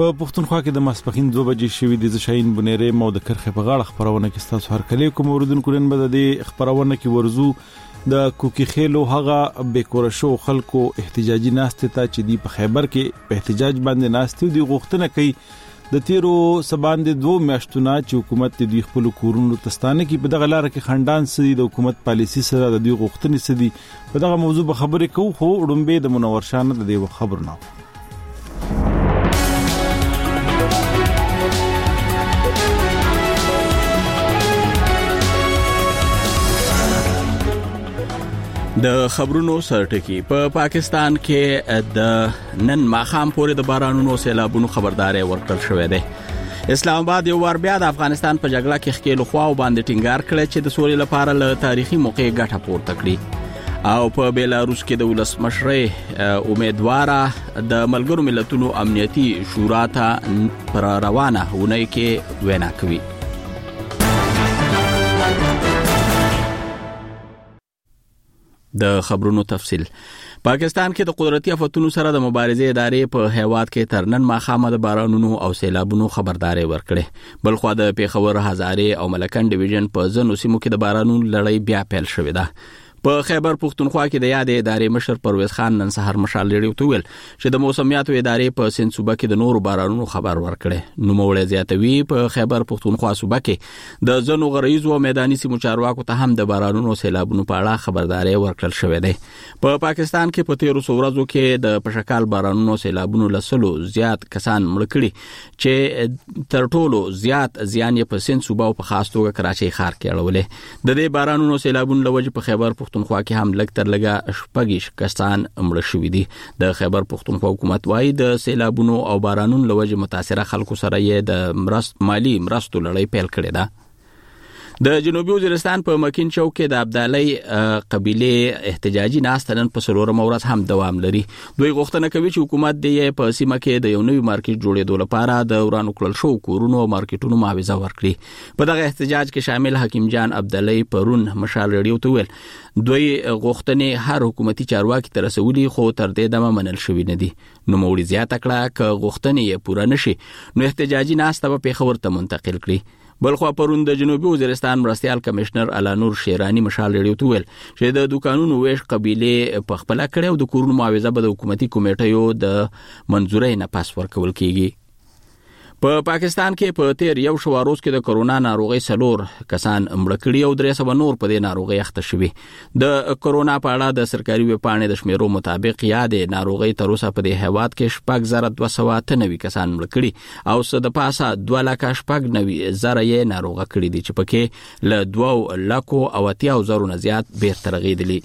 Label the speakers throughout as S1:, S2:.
S1: په پښتونخوا کې د ماسپخین 2 بجې شوې د شاهین بنيرې مو د کرخه په غاړه خبرونه کې تاسو هر کله کوم اوردونکو نن به د خبرونه کې ورزو د کوکی خېلو هغه بیکور شو خلکو احتجاجي ناشته ته چې دی په خیبر کې په احتجاج باندې ناشته دی غوښتنه کوي د تیرو سبان د 2 میاشتونو چې حکومت د خپل کورونو تستانه کې په دغه لار کې خندان سدي د حکومت پالیسی سره د دوی غوښتنې سدي په دغه موضوع به خبرې کوو خو وړاندې د منور شانه د دې خبر نه
S2: د خبرونو سرټکی په پاکستان کې د نن ماخام پورې د بارانونو سیلابونو خبرداري ورکړل شوې ده. اسلام آباد یو ور بیا د افغانستان په جګړه کې خکېلو خوا او باندې ټینګار کړی چې د سولې لپاره له تاریخي موقع ګټه پورته کړي او په بیلاروس کې د ولسمشر امیدواره د ملګرو ملتونو امنیتي شورا ته پر روانه ونی کې وینا کوي. د خبرونو تفصیل. پاکستان کې د قدرتي آفتونو سره د مبارزې ادارې په هیواد کې ترنن ماخامه د بارانونو او سیلابونو خبرداري ورکړي. بلخو د پیښور هزارې او ملکن ډیویژن په ځینو سیمو کې د بارانونو لړۍ بیا پیل شوې ده. په خیبر پښتونخوا کې د یادې ادارې مشر پرویز خان نن سحر مشال لري ویل چې د موسمیاتو ادارې په سند صوبه کې د نورو بارانونو خبر ورکړي. نو موړې زیاتوي په خیبر پښتونخوا صوبه کې د ځینو غریزو او میداني سیمو چارواکو ته هم د بارانونو سیلابونو په اړه خبرداري ورکړل شوې ده. په پاکستان کې په 13 ورځو کې د پشکال بارانونو سیلابونو لسلو زیات کسان مړ کړي چې تر ټولو زیات زیان یې په سند صوبه او په خاص توګه کراچۍ ښار کې اړولې. د دې بارانونو سیلابونو لوجه په خیبر پښتونخوا کې هم لږ تر لږه شپږ کسان مړ شوي دي. د خیبر پښتونخوا حکومت وايي د سیلابونو او بارانونو لوجه متاثره خلکو سره یې د مالی مرستو لړۍ پیل کړې ده. د جنوبي وزیرستان په مکین چوک کې د عبدالله قبيله احتجاجي ناستنن په سلورم ورځ هم دوام لري. دوی غوښتنه کوي چې حکومت د په سیمه کې د یو نوي مارکیټ جوړېدو لپاره د ورانو کړل شو کورونو او مارکیټونو معاوضه ورکړي. په دغه احتجاج کې شامل حکیم جان عبدالله پرون مشال ریډیو ته ویل دوی غوښتنې هر حکومتي چارواکي تر رسولي خو تر دې دمه منل شوی نه دي. نو موړي زیاته کړه ک غوښتنې یې پوره نشي نو احتجاجي ناسته په پیښور ته منتقل کړي. بلخو پرون د جنوبي وزیرستان مرستيال کمشنر علانور شیرانی مشال ریډیو ته ویل چې د دکانونو ویش قبيله په خپل کړه او د کورونو معاوضه به د حکومتي کمیټو د منځورۍ نه پاس ورکول کیږي. په پاکستان کې په تیر یو شواروز کې د کرونا ناروغي سلور کسان مړ کړي او 300 نور په دې ناروغي اخته شوي. د کرونا په اړه د سرکاري وپاڼې د شمیرو مطابق یادې ناروغي تر اوسه په دې هیواد کې 4293 کسان مړ کړي او څه د پاسه 2,90,000 یې ناروغه کړي دي چې پکې له 2,80,000 نه زیات بیرته رغېدلي.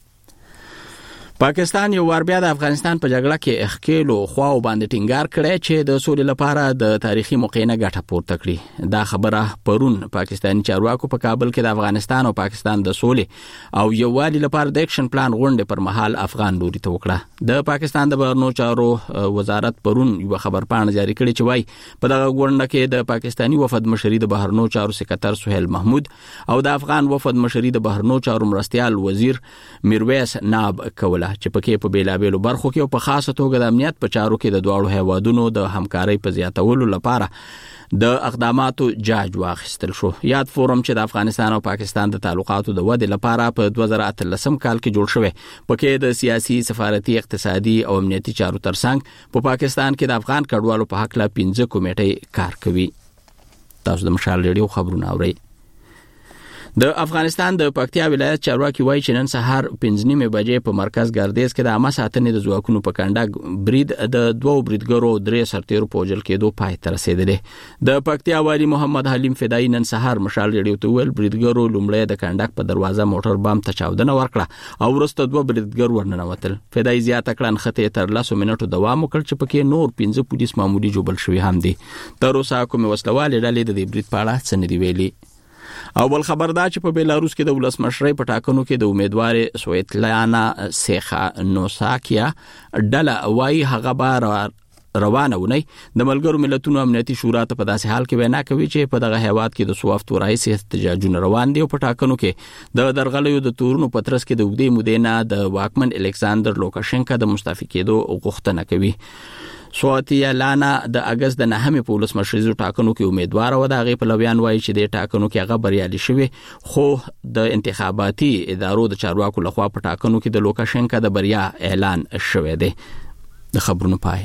S2: پاکستان یو ور بیا د افغانستان په جګړه کې اخکېلو خوا او باندې ټینګار کړی چې د سولې لپاره د تاریخي موقع نه ګټه پورته کړي. دا خبره پرون پاکستاني چارواکو په کابل کې د افغانستان او پاکستان د سولې او یووالي لپاره د اکشن پلان غونډې پر مهال افغان لوري ته وکړه. د پاکستان د بهرنیو چارو وزارت پرون یو خبرپاڼه جاری کړې چې وايي په دغه غونډه کې د پاکستاني وفد مشري د بهرنیو چارو سکرټر سهیل محمود او د افغان وفد مشري د بهرنیو چارو مرستيال وزیر میرویس ناب کوله چې پکې په بیلابېلو برخو کې او په خاصه توګه د امنیت په چارو کې د دواړو هیوادونو د همکارۍ په زیاتولو لپاره د اقداماتو جاج واخیستل شو. یاد فورم چې د افغانستان او پاکستان د تعلقاتو د ودې لپاره په 2013 کال کې جوړ شوی پکې د سیاسي سفارتي اقتصادي او امنیتي چارو ترڅنګ په پاکستان کې د افغان کډوالو په حق لا 15 کمیټې کار کوي. تاسو د مشال ریډیو خبرونه اورئ. د افغانستان د پکتیا ولایت چارواکي وایي چې نن سهار 5:30 بجې په مرکز ګردیز کې د عامه ساتنې د ځواکونو په کنډک برید د 2 بریدګرو 3 سرتیرو په وژل کېدو پای ته رسېدلې. د پکتیا والی محمد حلیم فدایي نن سهار مشال ریډیو ته ویل بریدګرو لومړی د کنډک په دروازه موټر بام ته چاودنه ورکړه او وروسته 2 بریدګر ورننوتل. فدایي زیاته کړه نښتې تر 10 منټو دوام وکړ چې پکې نور 15 پولیس ماموري جوړل شوي هم دي. تر اوسه کومې وسلوالې ډلې د دې برید په اړه څه نه دی ویلي. اول خبر دا چې په بیلاروس کې د ولسمشرۍ په ټاکنو کې د امیدوار سویتلانا سیخانوساکیا ډله وايي هغه به روانه ونی د ملګرو ملتونو امنیتي شورا ته په داسې حال کې وینا کوي چې په دغه هیواد کې د سوافت ورایسي احتجاجونه روان دي او په ټاکنو کې د درغلیو د تورونو په ترڅ کې د وګړي مودې نه د واکمن الکساندر لوکاشنکا د مستعفي کېدو غوښتنه کوي. سواتیا لانا د اگست د 9 په ولسمشریزو ټاکنو کې امیدوار و د غي پلویان وایي چې د ټاکنو کې هغه بریالي شوی خو د انتخاباتي ادارو د چارواکو لخوا په ټاکنو کې د لوکاشنکا د بریا اعلان شوی دی. د خبرونو پای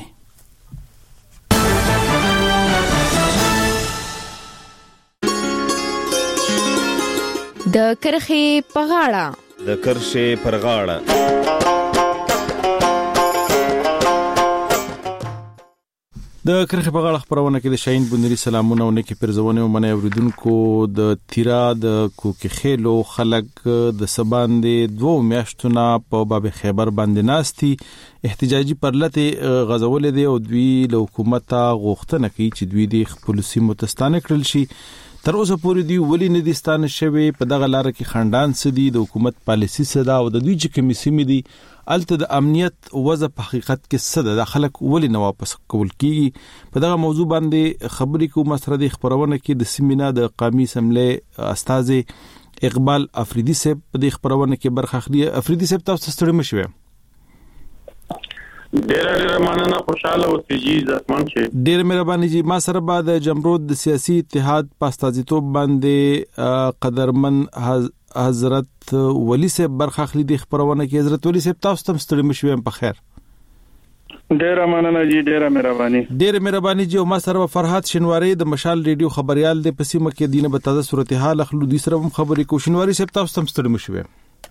S3: د کرخې په غاړه
S4: د کرښې پر غاړه
S1: د کرخې په غاړه خبرونه کې د شاهین بندري سلامونه او نیکی پرزونه ومنه اوریدونکو د تیرا د کوکخېلو خلک د سباندې 2 میاشتونه په باب خیبر باندې ناستي احتجاجي پرلته غزول دي او دوی له حکومت غوښتنه کوي چې دوی د خپل سیمو تستانه کړل شي. تر اوسه پورې دی ولی نه دي ستانه شوی په دغه لار کې خندان سدي د حکومت پالیسی صدا او د دوی چې کمیسي دي الته د امنیت وضع په حقیقت کې صدا د خلک ولی نه واپس کول کیږي. په دغه موضوع باندې خبرې کوم سره د خبرونه کې د سیمینا د قومي اسمبلی استاد اقبال افریدي صاحب په دې خبرونه کې برخه اخلي. افریدي صاحب تاسو ستړي مشوي؟
S5: ډېر مننه، خوشاله اوسئ عزتمن شئ.
S1: ډېر مهرباني جی. ما سره بعد جمرود د سیاسي اتحاد پاستازیتوب باندې قدرمن حضرت ولی صاحب برخه اخلي د خبرونه کې. حضرت ولی صاحب تاسو تم ستړي مشوي په خیر؟
S5: ډېر مننه جی، ډېر مهرباني.
S1: ډېر مهرباني جی. او ما سره فرحات شنواری د مشال ریډیو خبريال د پسیمه کې دینه به تازه صورتحال اخلو د سره هم خبرې کو. شنواری صاحب تاسو تم ستړي مشوي؟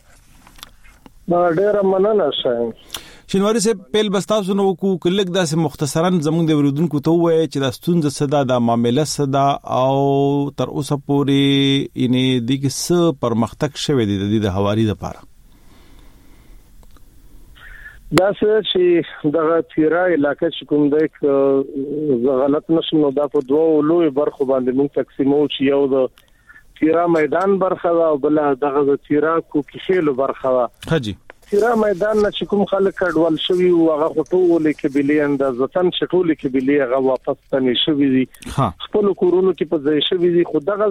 S5: ډېر مننه شاهین.
S1: شنواری صاحب پیل بستاسو نو کو کلک داسې مختصرا زموږ د ورودونکو ته وایي چې د ستونزه صدا د معاملې صدا او تر اوسه پورې انې دغه څه پرمختګ شوه د حوالي لپاره
S5: دا چې دغه تیرا علاقې چې کوم د غلط نشم نو دا په دوه لوی برخو باندې موږ تقسیمو چې یو د تیرا میدان برخه او بل دغه د تیرا کوکخېلو برخه وا.
S1: حاجی
S5: تیرا میدان نه چې کوم خلک کډوال شوی او هغه خطول کې بلی اندازتن شټول کې بلی هغه واپس تنه شوی دي خپل کورونو کې په ځای شوی دي. خدغه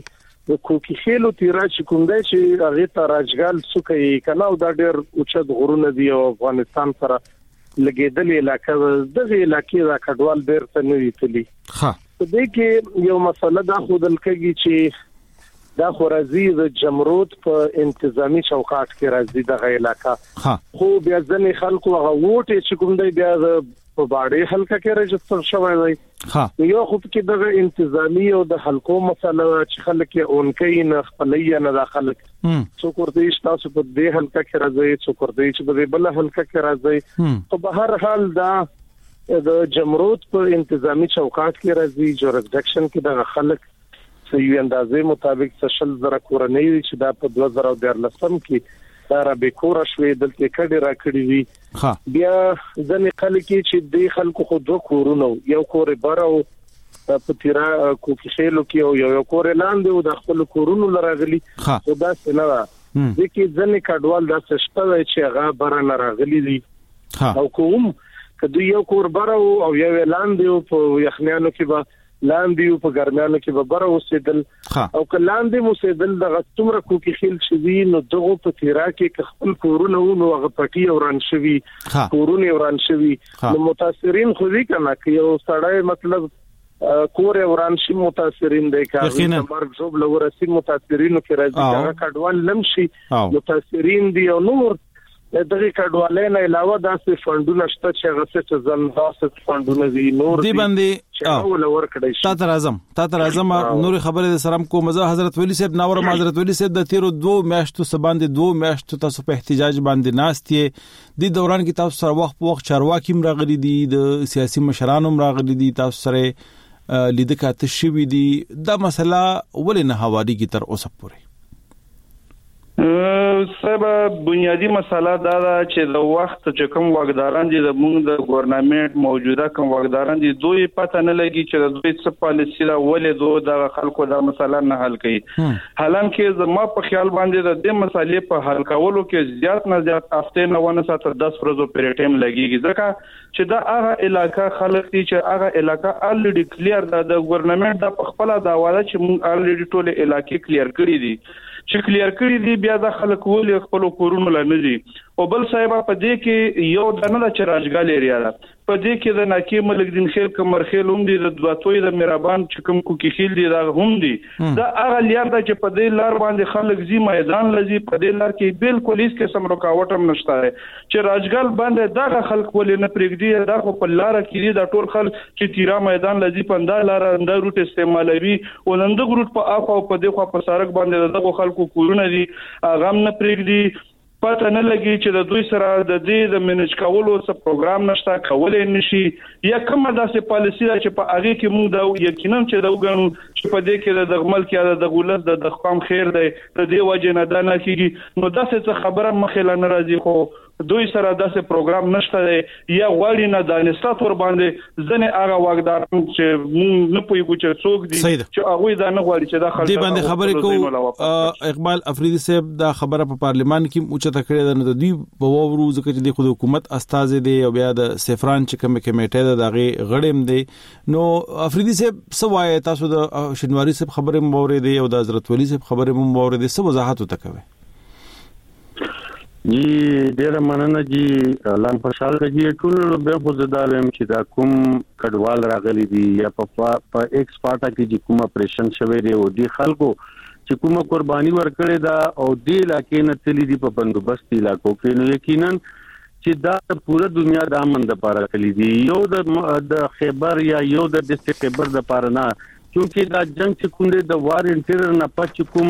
S5: د کوکخېلو تیرا چې کوم دی چې هغه ته راجګال څوکي کنه او دا ډېر اوچت غرونه دي او افغانستان سره لګیدل علاقې دغه علاقې دا کډوال ډېر ته نه ویتلی. په دې کې یو مسله دا خودل کوي چې دا خورازي د جمرود په انتظامی چوکاټ کې راځي دغه علاقہ خو بیا ځنې خلکو هغه ووټ چې کوم دی بیا په باډي حلقه کې رجستر شوی دی. یو خو کې دغه انتظامی او د حلقو مسله چې خلک یې اونکې نه خپلې نه داخله څو کوردي تاسو په دې حلقه کې راځي څو کوردي چې په بل حلقه کې راځي. خو په هر حال دا د جمرود په انتظامی چوکاټ کې راځي جورسډکشن کې دغه خلک یو اندازې مطابق سشل زره کورنۍ چې دا په 2014 کې دا را به کور شوې دلته کډي را کړی وی. بیا ځنې خلک چې د خلکو خو دوه کورونه یو کور بارو په تیرا کوکخېلو کې یو کور لاندې او د خپل کورونو لراغلي خو دا څنګه ده ځکه ځنې کډوال دا څه چې هغه بارنه راغلي دي او کوم کدو یو کور بارو او یو لاندې په یخنیانو کې به لاندې په ګرمانو کې به بره وسیدل او کلاندې موسیدل د څومره کوکخېل شوی نو دغه په تیرا کې خپل کورونه نو هغه پټي وران شوی کورونه وران شوی نو متاثرین خو دې کنه چې یو سړی مطلب کور وران شي متاثرین دی کاري مرګ زوب لورسي متاثرینو کې راځي هغه کډوال لمشي متاثرین دی او نور دغه کډوالۍ نه علاوه داسې فندونه شته چې هغه څه ځنځاسه فندونه دي نور
S1: دی باندې تا تر اعظم نور خبره د سلام کو مزه حضرت ولی صاحب ناور حضرت ولی صاحب د 2 میاشتو سباندې 2 میاشتو تاسو په احتجاج باندې ناستې د دوران کې تاسو سره وخت په وخت چارواکي راغلي دي د سیاسي مشرانو راغلي دي تاسو سره لیدل کاته شوی دي دا مسله ولې نه حوالی کی تر اوسه پورې
S5: سبب بنیادی مسله دا ده چې د وخت چې کوم واګداران دي د موږ د ګورنمنت موجوده کوم واګداران دي دوی پته نه لګي چې د دوی څه پالیسی را ولې دوی د خلکو د مسله نه حل کوي. حالانکه زما په خیال باندې د دې مسلې په حل کولو کې زیات نه زیات هفته نه ونه سات 10 ورځې پرې ټیم لګيږي ځکه چې دا هغه علاقہ خلک دي چې هغه علاقہ الریډي کلیر ده د ګورنمنت د خپل داواله چې موږ الریډي ټول علاقې کلیر کړې دي چې کلیر کړی دی بیا د خلک ولې خپل کورونو لنځي
S4: او بل صاحب په دې کې یو دنه د راجګال ایریا ده په دې کې د ناکي ملک دین خیل کمرخیل هم دي د دواتوي د میرابان چې کوم کوکی خیل دي دا هم دي دا هغه لار ده چې په دې لار باندې خلک زی میدان لذي په دې لار کې بالکل هیڅ قسم رکاوټ هم نشته چې راجګال باندې دا خلک ولې نه پرېږدي دا خو په لار کې دا ټول خلک چې تیرا میدان لذي پنده لار انده روټ استعمالوي او نند روټ په اخو په دې خو په سړک باندې دغه خلکو کورونه دي غم نه پرېږدي پته نه لګي چې د دوی سره د دې د منیج کولو څه پروګرام نشته کولای نشي یا کومه داسې پالیسي ده چې په هغه کې موږ دا یقینا چې دا وګڼو چې په دې کې د ملک یا د غولت د خام خیر دی د دې وجه نه دا نه کیږي نو داسې خبره مخې نه راځي خو دوی سره داسې پروګرام نشته یا غواړي نه دانسته تور باندې ځنه هغه واګدار چې موږ نه پوهیږو چې څوک دي چې هغه دا نه غواړي چې دا خلک
S1: دې باندې خبرې کو اقبال افریدي صاحب دا خبره په پارلیمان کې اوچته کړې ده نو د دوی په وورو ځکه چې د حکومت استاد دي او بیا د سفران چې کوم کمیټه ده دغه غړم دي نو افریدي صاحب سوای تاسو د شنواری صاحب خبره موري دي او د حضرت ولی صاحب خبره موري دي سم وضاحت وکوي
S6: جی ډیر مننه جی لام خوشاله جی ټول به خو زداوم چې دا کوم کډوال راغلي دي یا په ایکس پارټا کې چې کوم اپریشن شوی دی او دی خلکو چې کومه قرباني ورکړي دا او دی علاقې نه تللی دي په بندوبست علاقو کې نو یقینا چې دا پوره دنیا د امن د لپاره تللی دي یو د خیبر یا یو د ډسټریکټ خیبر د لپاره نه क्योंकि دا جنگ چې کوم د وار انټیریر نه پات کوم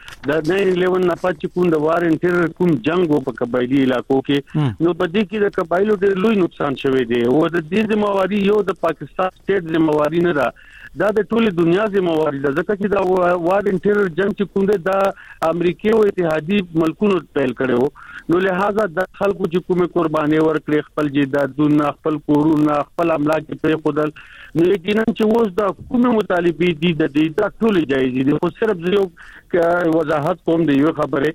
S6: د 9/11 نه پات کوم د وار انټیریر کوم جنگ په قبایلی علاقو کې نو په دې کې د قبایلو ډېر لوی نقصان شوی دی او د دې ذمہواری یو د پاکستان سټیټ ذمہواری نه ده دا د ټول دنیا ذمہواری ده ځکه چې دا وار انټیریر جنگ چې کوم د امریکای او اتحادی ملکونو پیل کړو نو لہذا د خلکو چې کومه قرباني ورکړي خپل جیدادونه خپل کورونه خپل املاک په خودل نو یقینا چې اوس د کومه مطالبه دي د دې د ټول جایز دي خو صرف یو وضاحت کوم دی یو خبره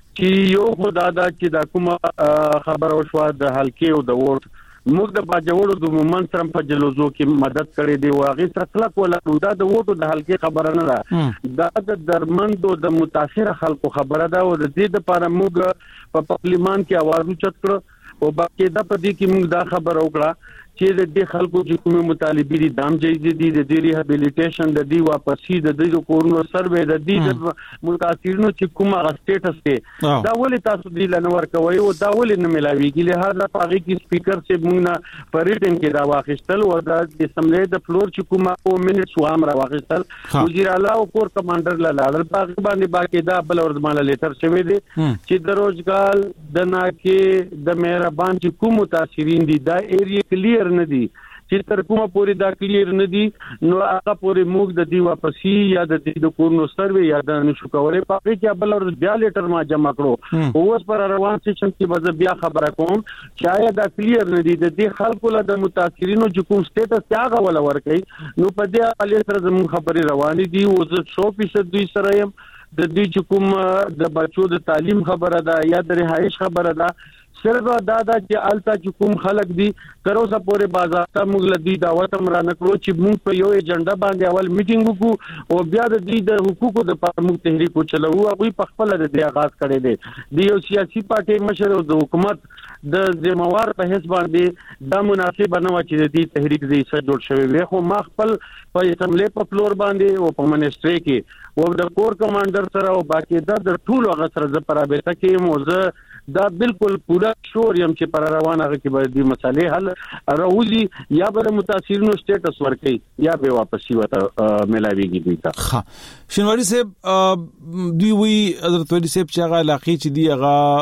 S6: چې یو خدای دا چې دا کومه خبر او شو د حلقې او د ووټ موږ د باجوړو د مومن سره په جلوزو کې مدد کړې دی او هغه سره خلک ولا دا د ووټو د حلقې خبره نه ده دا د درمندو د متاثر خلکو خبره ده او د دې لپاره موږ په پارلیمان کې आवाज اوچت کړو او باقي دا په دې کې موږ دا خبر وکړه چې د دې خلکو چې کومه مطالبه دي دام جایز دي د دې ریهابیلیټیشن د دې واپسی د دې کورونو سروې د دې متاثرینو چې کومه سټیټس کې دا ولې تاسو دې لنور کوي او دا ولې نه ملاويږي لهدا پاغي کې سپیکر سے موږ په ریټن کې دا واخیستل او د اسمبلی د فلور چې کومه او منټس وام را واخیستل وزیر اعلی او کور کمانډر لاله باغ باندې باقي دا بل ورزماله لیټر شوی دی چې د روزګال د ناکې د مهربان چې کوم متاثرین دي دا ایریا کلیر نه دي چې تر کومه پوری دا کلیر نه دي نو هغه پوری موږ د دې واپسی یا د دې د کورونو سروې یا د نشو کولای پاره چې بل ور بیا لیټر ما جمع کړو اوس پر روان سیشن کې وځ بیا خبره کوم شاید دا کلیر نه دي د دې خلکو له د متاثرینو چې کوم سټیټس هغه ولا ورکي نو په دې اړه سره زموږ خبري روانې دي او زه 100% دوی سره يم د دې چې کوم د بچو د تعلیم خبره ده یا د رهایش خبره ده صرف دا چې التا چې کوم خلک دي تر اوسه پورې بازار ته موږ لدی دعوت هم را نکړو چې موږ په یو ایجنډا باندې اول میټینګ وکړو او بیا د دې د حقوقو د پر موږ تحریک وچلو او په خپل د دې آغاز کړی دی د یو سیاسي پارټي مشر او د حکومت د ذمہوار په حساب باندې دا مناسب نه و چې د دې تحریک دې سره جوړ شوی وي خو ما خپل په اسمبلی په فلور باندې او په منسټری کې او د کور کمانډر سره او باقي د ټول هغه سره ز پرابطه کې موزه دا بالکل پورا شور يم چې پر روانه کې به دې مسالې حل راوځي یا به متاثرینو سټیټس ورکړي یا به واپسی وته ملاويږي دوی ته
S1: شنواری صاحب دوی وی حضرت ولی صاحب چې هغه علاقې چې دی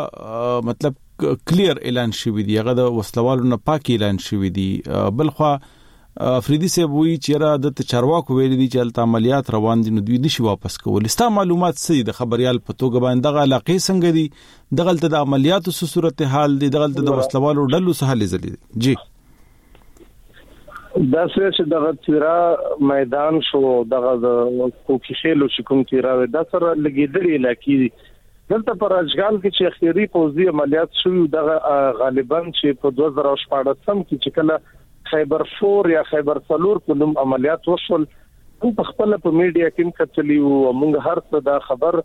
S1: هغه مطلب کلیر اعلان شوی دی هغه د وسلوالو نه پاک اعلان شوی دی بلخوا افریدي صاحب وی چې را د چارواکو ویل دي چې عملیات روان دي نو دوی نشي واپس کول ستا معلومات څه د خبريال په توګه باندې دغه علاقې څنګه دي دغه د عملیاتو صورت حال دي دغه د وسلوالو ډلو سره حل زلي جی
S5: دا چې دغه تیرا میدان شو دغه د کوکیشلو چې کوم تیرا دا سره لګیدلې علاقې دلته پر اشغال کې چې اخیری پوزي عملیات شوی دغه غالبا چې په 2014 کې چې کله خیبر 4 یا خیبر 4 په نوم عملیات وشول په خپل په میډیا کې کتلی او موږ هر څه دا خبر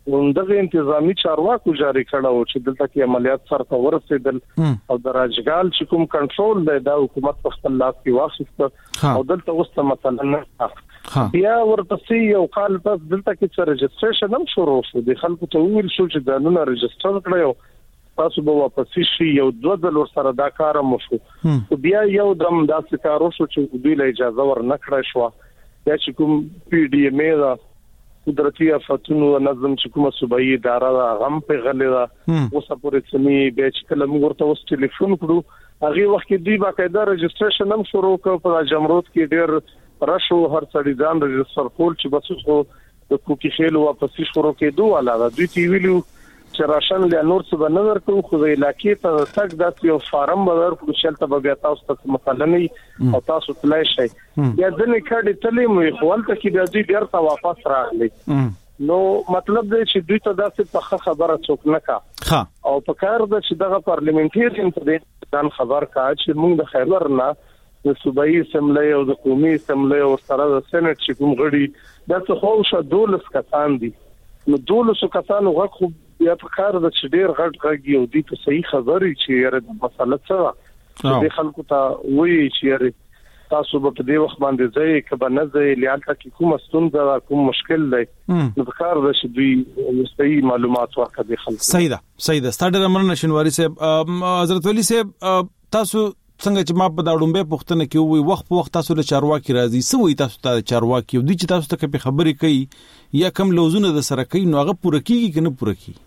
S5: دغه انتظامی چارواکو جاری کړو چې دلته کې عملیات سره ورسېدل او د راجګال چې کوم کنټرول دی د حکومت په خپل لاس کې واخیست او دلته اوس مثلا نه بیا ورته یو کال پس دلته کې رجسټریشن هم شروع شو د خلکو ته ویل شو چې دا نن رجسټر کړو تاسو به واپس شي یو دوه ځل سره دا کار مو شو بیا یو دم داسې کارو شو چې دوی له اجازه ورنکړای شو یا چې کوم پی ډی ام ای قدرتي آفاتونو نظم چې کومه صوبایي اداره غم په غلې دا اوسه پورې سمي به چې کله موږ ورته اوس ټلیفون کړو هغه وخت کې دوی باقاعده رجسټریشن هم شروع کړ په جمرود کې ډېر راشو هر څړي ځان رجسټر کول چې بس خو د کوکي خېل واپس شروع کېدو علاوه دوی تی ویلو چې راشن له نور څه به نظر کوو خو د علاقې ته تک داسې یو فارم بدر کړو چې تل به تاسو ته مثلا نه او تاسو تلای شئ یا د نه کډې تلې مو خو ولته کې د دوی بیرته واپس راغلي نو مطلب دی چې دوی ته داسې په خبره څوک نه کا او په کار د چې دغه پارلیمنټریان ته د خبر کا چې موږ د خیبر نه د صوبایي اسمبلی او د قومي اسمبلی او سره د سېنات چې کوم غړي دا څه خو شو 12 کسان دي نو 12 کسانو غو یا په کار د ډېر غټ غږی او دي په صحیح خبرې چې یاره د مسله څه د خلکو ته وایي چې یاره تاسو به په دې وخت باندې ځای کبه نه ځای لیالته کې کوم ستونزه کوم مشکل دی نو په کار د دوی صحیح معلومات ورکړي خلکو
S1: صحیح ده ستاره مننه شنواری صاحب حضرت ولی صاحب تاسو څنګه چې ما په داړمبه پښتنه کې وي وخت په وخت تاسو له چارواکي راځي سوي تاسو ته چارواکي او دي چې تاسو ته په خبرې کوي یا کم لوزونه د سره کوي نو هغه پوره کیږي کنه پوره کیږي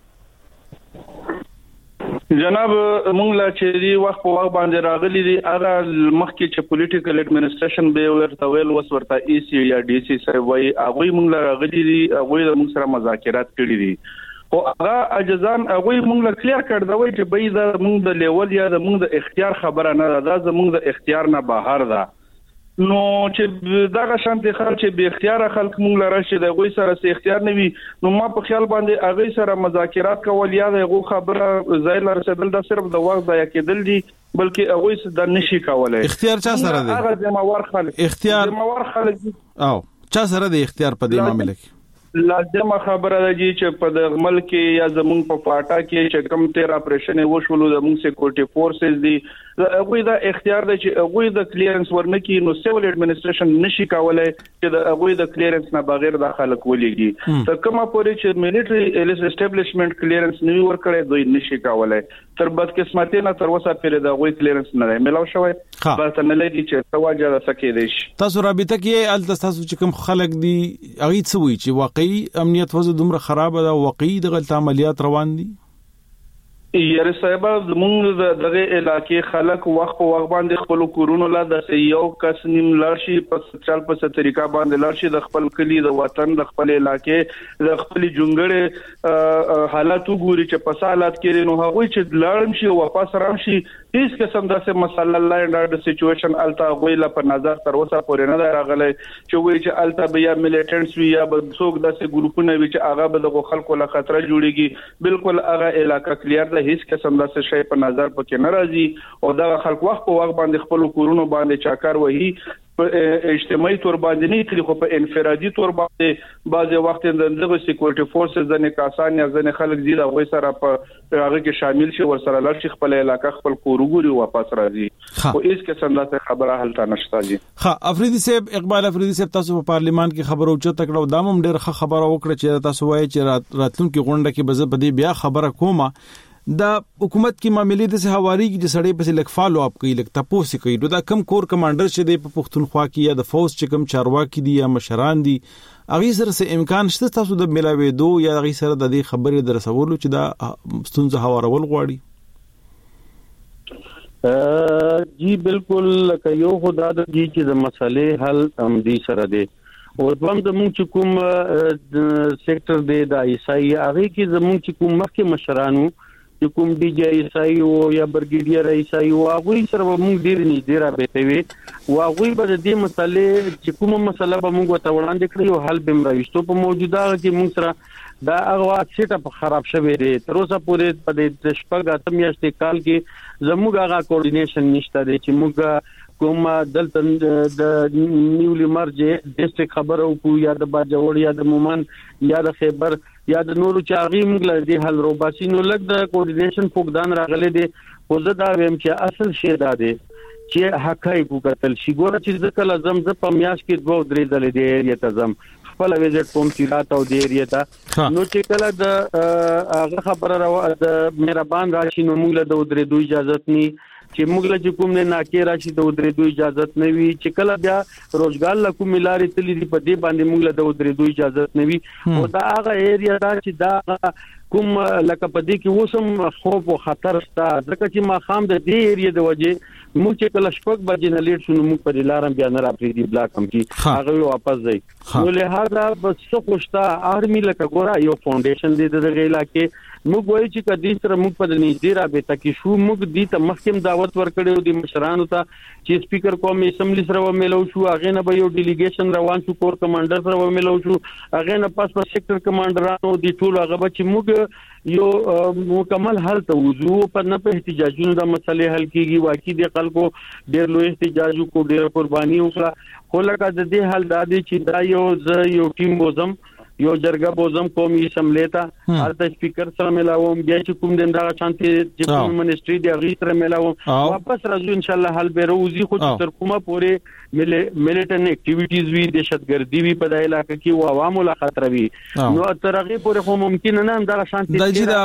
S4: جناب موږ لا چې دی وخت په وخت باندې راغلي دي هغه مخکې چې پولیټیکل اډمنسټریشن به ورته ویل وسورته ای سی یا ډي سی سره وای هغه موږ لا راغلي دي هغه موږ سره مذاکرات کړي دي او هغه اجزان هغه موږ لا کلیر کړ دا وای چې به دا موږ د لیول یا د موږ د اختیار خبره نه ده دا موږ د اختیار نه بهر ده نو چې دغه شانتي خلک چې به اختیار خلک مونږ لاره شي د غوي سره سي اختیار نه وي نو ما په خیال باندې هغه سره مذاکرات کول یا دغه خبره ځای لاره سبل دا صرف د وخت ضایع کېدل دي بلکې هغه د نشي کولای
S1: اختیار چا سره دی
S4: هغه د مور خلک
S1: اختیار
S4: او
S1: چا سره دی اختیار په دې معاملې کې
S4: لازمه خبره ده چې په د ملک یا زمونږ په پاټا کې چې کوم تیر اپریشن وشولو د مونږ سکیورټي فورسز دي هغه د اختیار ده چې هغه د کلیرنس ورنکي نو سیول اډمنسټریشن نشي کولای چې د هغه د کلیرنس نه بغیر د خلک ولېږي تر کومه پورې چې ملټری اسټابلیشمنت کلیرنس نه ورکړي دوی نشي کولای تر بد قسمتي نه تر وسه پیر د هغه کلیرنس نه ملو شوی بس نه لګي چې تواجه سکه دي
S1: تاسو رابطه کې ال تاسو چې کوم خلک دي هغه څه وی چې واقعي امنیت وضع دومره خراب ده واقعي د غلط عملیات روان دي
S4: یاره صاحب موږ دغه علاقې خلک وخت په وخت باندې خپل کورونو لا د یو کس نیم لارشي په چل په طریقه باندې لارشي د خپل کلی د وطن د خپل علاقې د خپل جونګړې حالات وګوري چې په حالات کې نو هغه چې لارم شي واپس رام شي هیڅ قسم داسې مسله لاندې د سچويشن التا غویلا په نظر تر اوسه پورې نه راغلی چې وایي چې التا بیا میلیټنټس وی یا څوک داسې ګروپونه وي چې هغه به د خلکو له خطر جوړيږي بالکل هغه علاقې کلیر هیڅ قسم داسې شی په نظر پکې نه راځي او دا خلک وخت په وخت باندې خپل کورونو باندې چاکر وهي په اجتماعي تور باندې نه کلی خو په انفرادي تور باندې بعضي وخت د دغه سکیورټي فورسز د نکاسان یا ځنه خلک زیاده غوي سره په هغه کې شامل شي ور سره لړ شي خپل علاقې خپل کورګوري واپس راځي او هیڅ قسم داسې خبره حل تا نشته دي
S1: افریدي صاحب اقبال افریدي صاحب تاسو په پارلیمان کې خبرو چته کړو دا هم ډېر ښه خبره وکړه چې تاسو وایي چې راتلونکي غونډه کې به زه بیا خبره کومه دا حکومت کی معاملې د سهواري کې د سړې پسې لک فالو اپ کوي لک تاسو کوي دا کم کور کمانډر چې د پښتونخوا کې یا د فوج چې کم چارواکي دي یا مشران دي اغه سره څه امکان شته تاسو د ملاوي دو یا اغه سره د دې خبرې در رسولو چې دا ستونزه هوارول غواړي
S6: جی بالکل لکه یو خدای د دې چې د مسلې حل هم دي سره دی او په زموږ چې کوم سېکټر دی د ایسای هغه کې زموږ چې کوم مخکې مشرانو چې کوم ډي جی ایسای او یا برګیډیر ایسای او هغه سره موږ ډیر نږدې راځي وي او هغه به د دې مسلې چې کومه مسله به موږ ته وړاندې کړی او حل به راوښتو په موجوده کې موږ سره دا هغه سیټ اپ خراب شوی دی تر اوسه پورې په دې شپږ اتم میاشتې کال کې زموږ هغه کوارډینیشن نشته دی چې موږ کوم دلته د نیولې مرجه ډیسټریکټ خبر او کو یا د باجوړ یا د مومن یا د خیبر یا د نورو چاغي موږ د حل روباسینو لګ د کوارډینیشن فقدان راغلي دي خو زه دا ویم چې اصل شی دا دی چې حقایق قتل شي ګوره چې ځکه لازم ز په میاش کې 2-3 ځله دی ایریا ته زم خپل ویزټ کوم چې راته دی ایریا ته نو چې کله د هغه خبره د مهربان راشي نو موږ له 2-3 اجازه ني چې موږ له کوم نه ناکې راشي د 2-3 اجازه نه وي چې کله بیا روزګار له کوم لارې تللی دی په دې باندې موږ له 2-3 اجازه نه وي او دا هغه ایریا دا چې دا کوم لکه په دې کې وسم خوف او خطر ستا ځکه چې ما خام د دې ایریا د وجه موږ چې کله شپږ بجې نه لیټ شو موږ په لارم بیا نه راپری دی بلاک هم کې هغه واپس ځي نو له هغه بس څه خوشتا آرمي لکه ګورا یو فاونډیشن دی دغه علاقې موږ وایي چې کدي سره موږ په نږدې رابطه کې شو موږ دې ته محکم دعوت ورکړو د مشرانو ته چې سپیکر قومي اسمبلی سره وملو شو هغه نه به یو ډیلیګیشن روان شو کور کمانډر سره وملو شو هغه نه پاس پر سېکټر کمانډرانو دي ټول هغه چې موږ یو مکمل حل ته وضو په نه په احتجاجونو د مسلې حل کیږي واقعي د خلکو ډېر لوی احتجاج کو ډېر قرباني وکړه خو لکه د دې حل دادي چې دا یو ټیم وزم یو جرګه بوزم قومي اسمبلی ته هلته سپیکر سره ملاوم بیا چې کوم دنده شانتي چې کوم منسټري دی هغه سره ملاوم واپس راځو ان شاء الله حل به روزي خو تر کومه پورې ملیټن اکټیویټیز وی دهشتګردي وی په دای علاقې کې او عوامو لا خطر وی نو تر هغه پورې خو ممکن نه دا شانتي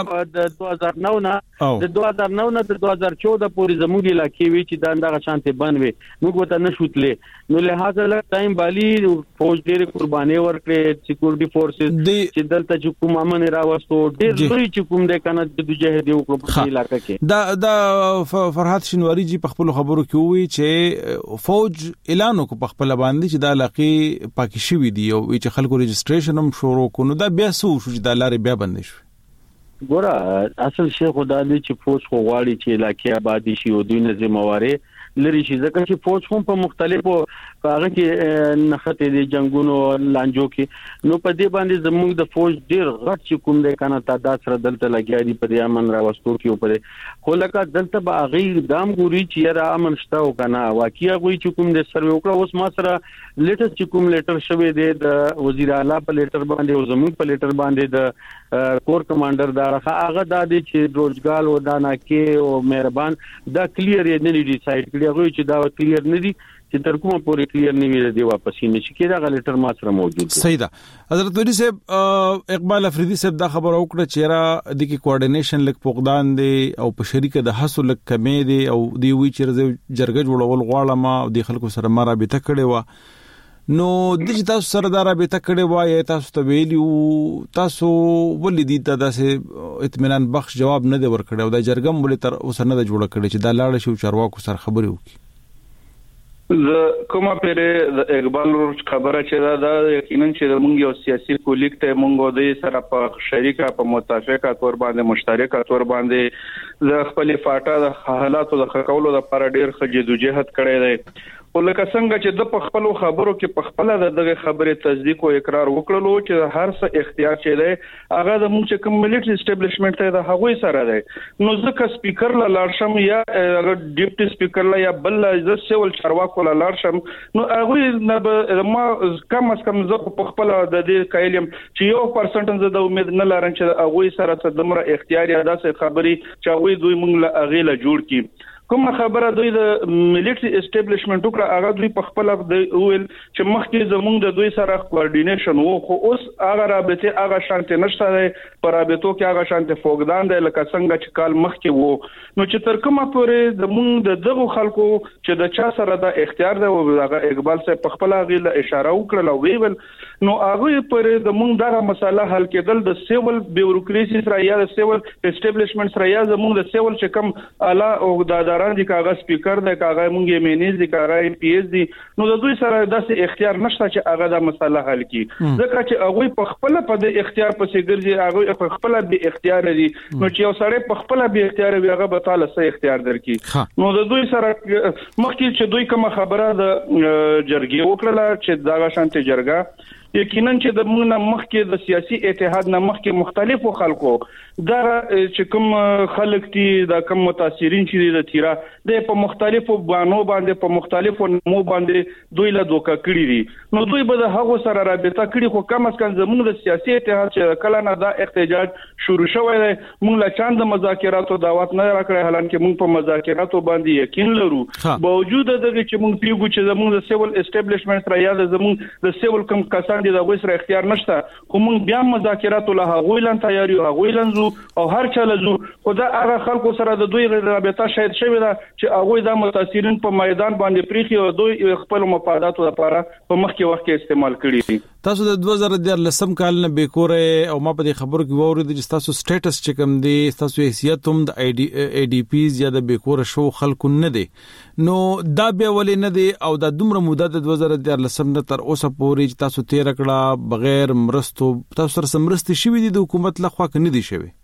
S6: د 2009 نه د 2009 نه د 2014 پورې زموږ علاقې وی چې دا دغه شانتي بنوي موږ وته نشوتلې نو لہذا له ټایم بالی فوج ډېر قرباني ورکړي سکیورټي چې دلته چې کوم امن راوستو ډېر لوی چې کوم د کنه د جهاد یو په علاقې کې
S1: دا فرحات شنواری جی په خپل خبرو کې وی چې فوج اعلان وکړ په خپل باندې چې د علاقې پاکي شوی دی او چې خلکو رجسټریشن هم شروع کړو دا بیا سو شو چې د لارې بیا بند شو
S6: ګوره اصل شی خدای دې چې فوج خو غواړي چې علاقې آبادی شي او دوی نه ذمہواره لري شي ځکه چې فوج هم په مختلفو هغه کې نخته دي جنگونو لانجو کې نو په دې باندې زموږ د فوج ډیر غټ چې کوم د کنه تعداد سره دلته لګیا دي په دې امن راوستو کې په خو لکه دلته به هغه دام ګوري چې را امن شته او کنه واقعیا غوي چې کوم د سروې وکړه اوس ما سره لیټر چې کوم لیټر شوی دی د وزیر اعلی په لیټر باندې او زموږ په لیټر باندې د کور کمانډر دا هغه د دې چې روزګار و دانا کې او مهربان دا کلیر نه دی ډیسایډ کړی هغه چې دا کلیر نه دی چې تر کومه پورې کلیر نه وي دی واپس نشي کېدا غ لیټر ما سره موجود دی
S1: صحیح ده حضرت ولی صاحب اقبال افریدی صاحب دا خبر وکړه چې را د کی کوارډینیشن لک فقدان دی او په شریکه د حسو لک کمې دی او دی وی چې جرګه جوړول غواړم او د خلکو سره ما رابطه کړې و نو د تاسو سره دا رابطه کړې و یا تاسو ته ویلو تاسو ولې دي تاسو اطمینان بخش جواب نه دی ورکړی او د جرګم ولې تر اوسه نه جوړ کړی چې دا لاړ شو چارواکو سره خبرې وکړي
S4: ز کومه پیره د اقبال خبره چې دا یقینا چې موږ یو سیاسي کولیک ته موږ د سره په شریکه په متفقه تور باندې مشترکه تور باندې د خپل فاټا د حالاتو د خکولو د پر ډیر خجدوجهد کړی دی ولکه څنګه چې د خپل خبرو کې په خپل دغه خبره تصدیق او اقرار وکړلو چې هر څه اختیار چي دی هغه د موږ چې کوم ملټری اسټابلیشمنت ته د هغوی سره دی نو ځکه سپیکر لا لارشم یا ډیپټي سپیکر لا یا بل ز سیول چارواکو لا لارشم نو هغه ما کم از کم زه په خپل د دې کایلم چې 1% د امید نه لرم چې هغوی سره څه دمره اختیار یا داسې خبري چې هغوی دوی موږ لا اغیله جوړ کی کوم خبره دوی د ملټری اسټابلیشمنت وکړه هغه دوی په خپل ویل چې مخکې زموږ د دوی سره کوارډینیشن وو خو اوس هغه رابطه هغه شانته نشته دی پر رابطو کې هغه شانته فوقدان دی لکه څنګه چې کال مخکې وو نو چې تر کومه پورې زموږ د دغه خلکو چې د چا سره د اختیار دی او هغه اقبال صاحب په خپل غیله اشاره وکړه او ویل نو هغه پرې د موږ دغه مسله حل کېدل د سیول بیوروکراسي سره یا د سیول اسټابلیشمنت سره یا زموږ د سیول چې کم اعلی او داران دي کاغه سپیکر دی کاغه مونږه مینیز دي کاغه پی ایس دي نو د دوی سره داسې اختیار نشته چې هغه د مسله حل کړي ځکه چې هغه په خپل په د اختیار پسې ګرځي هغه په خپل به اختیار دي نو چې یو سره په خپل به اختیار وي هغه به تعالی سره اختیار درکړي نو د دوی سره مخکې چې دوی کوم خبره د جرګې وکړه چې دا شانته جرګه یقینا چې د موږ نه مخکې د سیاسي اتحاد نه مخکې مختلفو خلکو دا چې کوم خلک دي د کوم متاثرین چې د تیرا د په مختلفو بانو باندې په مختلفو مو باندې دوی له دوکا کړی دي نو دوی به د هغو سره رابطه کړي خو کم از کم زموږ د سیاسي اتحاد چې کله نه دا احتجاج شروع شوی دی موږ له چاند مذاکراتو دعوت نه راکړی حالانکه موږ په مذاکراتو باندې یقین لرو باوجود دغه چې موږ پیګو چې زموږ د سیول اسټابلیشمنت را یا زموږ د سیول کم کسان دي د غوښ سره اختیار نشته خو موږ بیا مذاکراتو له هغه لن تیاری او هغه لنزو او هر چا لزو خو دا هغه خلکو سره د دوی رابطه شاید شوی دا چې هغه د متاثرین په میدان باندې پریخي او دوی خپل مفاداتو لپاره په مخکې وخت کې استعمال کړي دي
S1: تاسو د 2013 کال نه بیکوره او ما په دې خبرو کې وورید چې تاسو سټیټس چې کوم دی تاسو حیثیت هم د ای ډی پیز یا د بیکوره شو خلکو نه دی نو دا به ولې نه دی او د دومره موده د 2013 نه تر اوسه پورې تاسو تیر کړه بغیر مرستو تاسو سره سمرستي شوی دی د حکومت لخوا کني دی شوی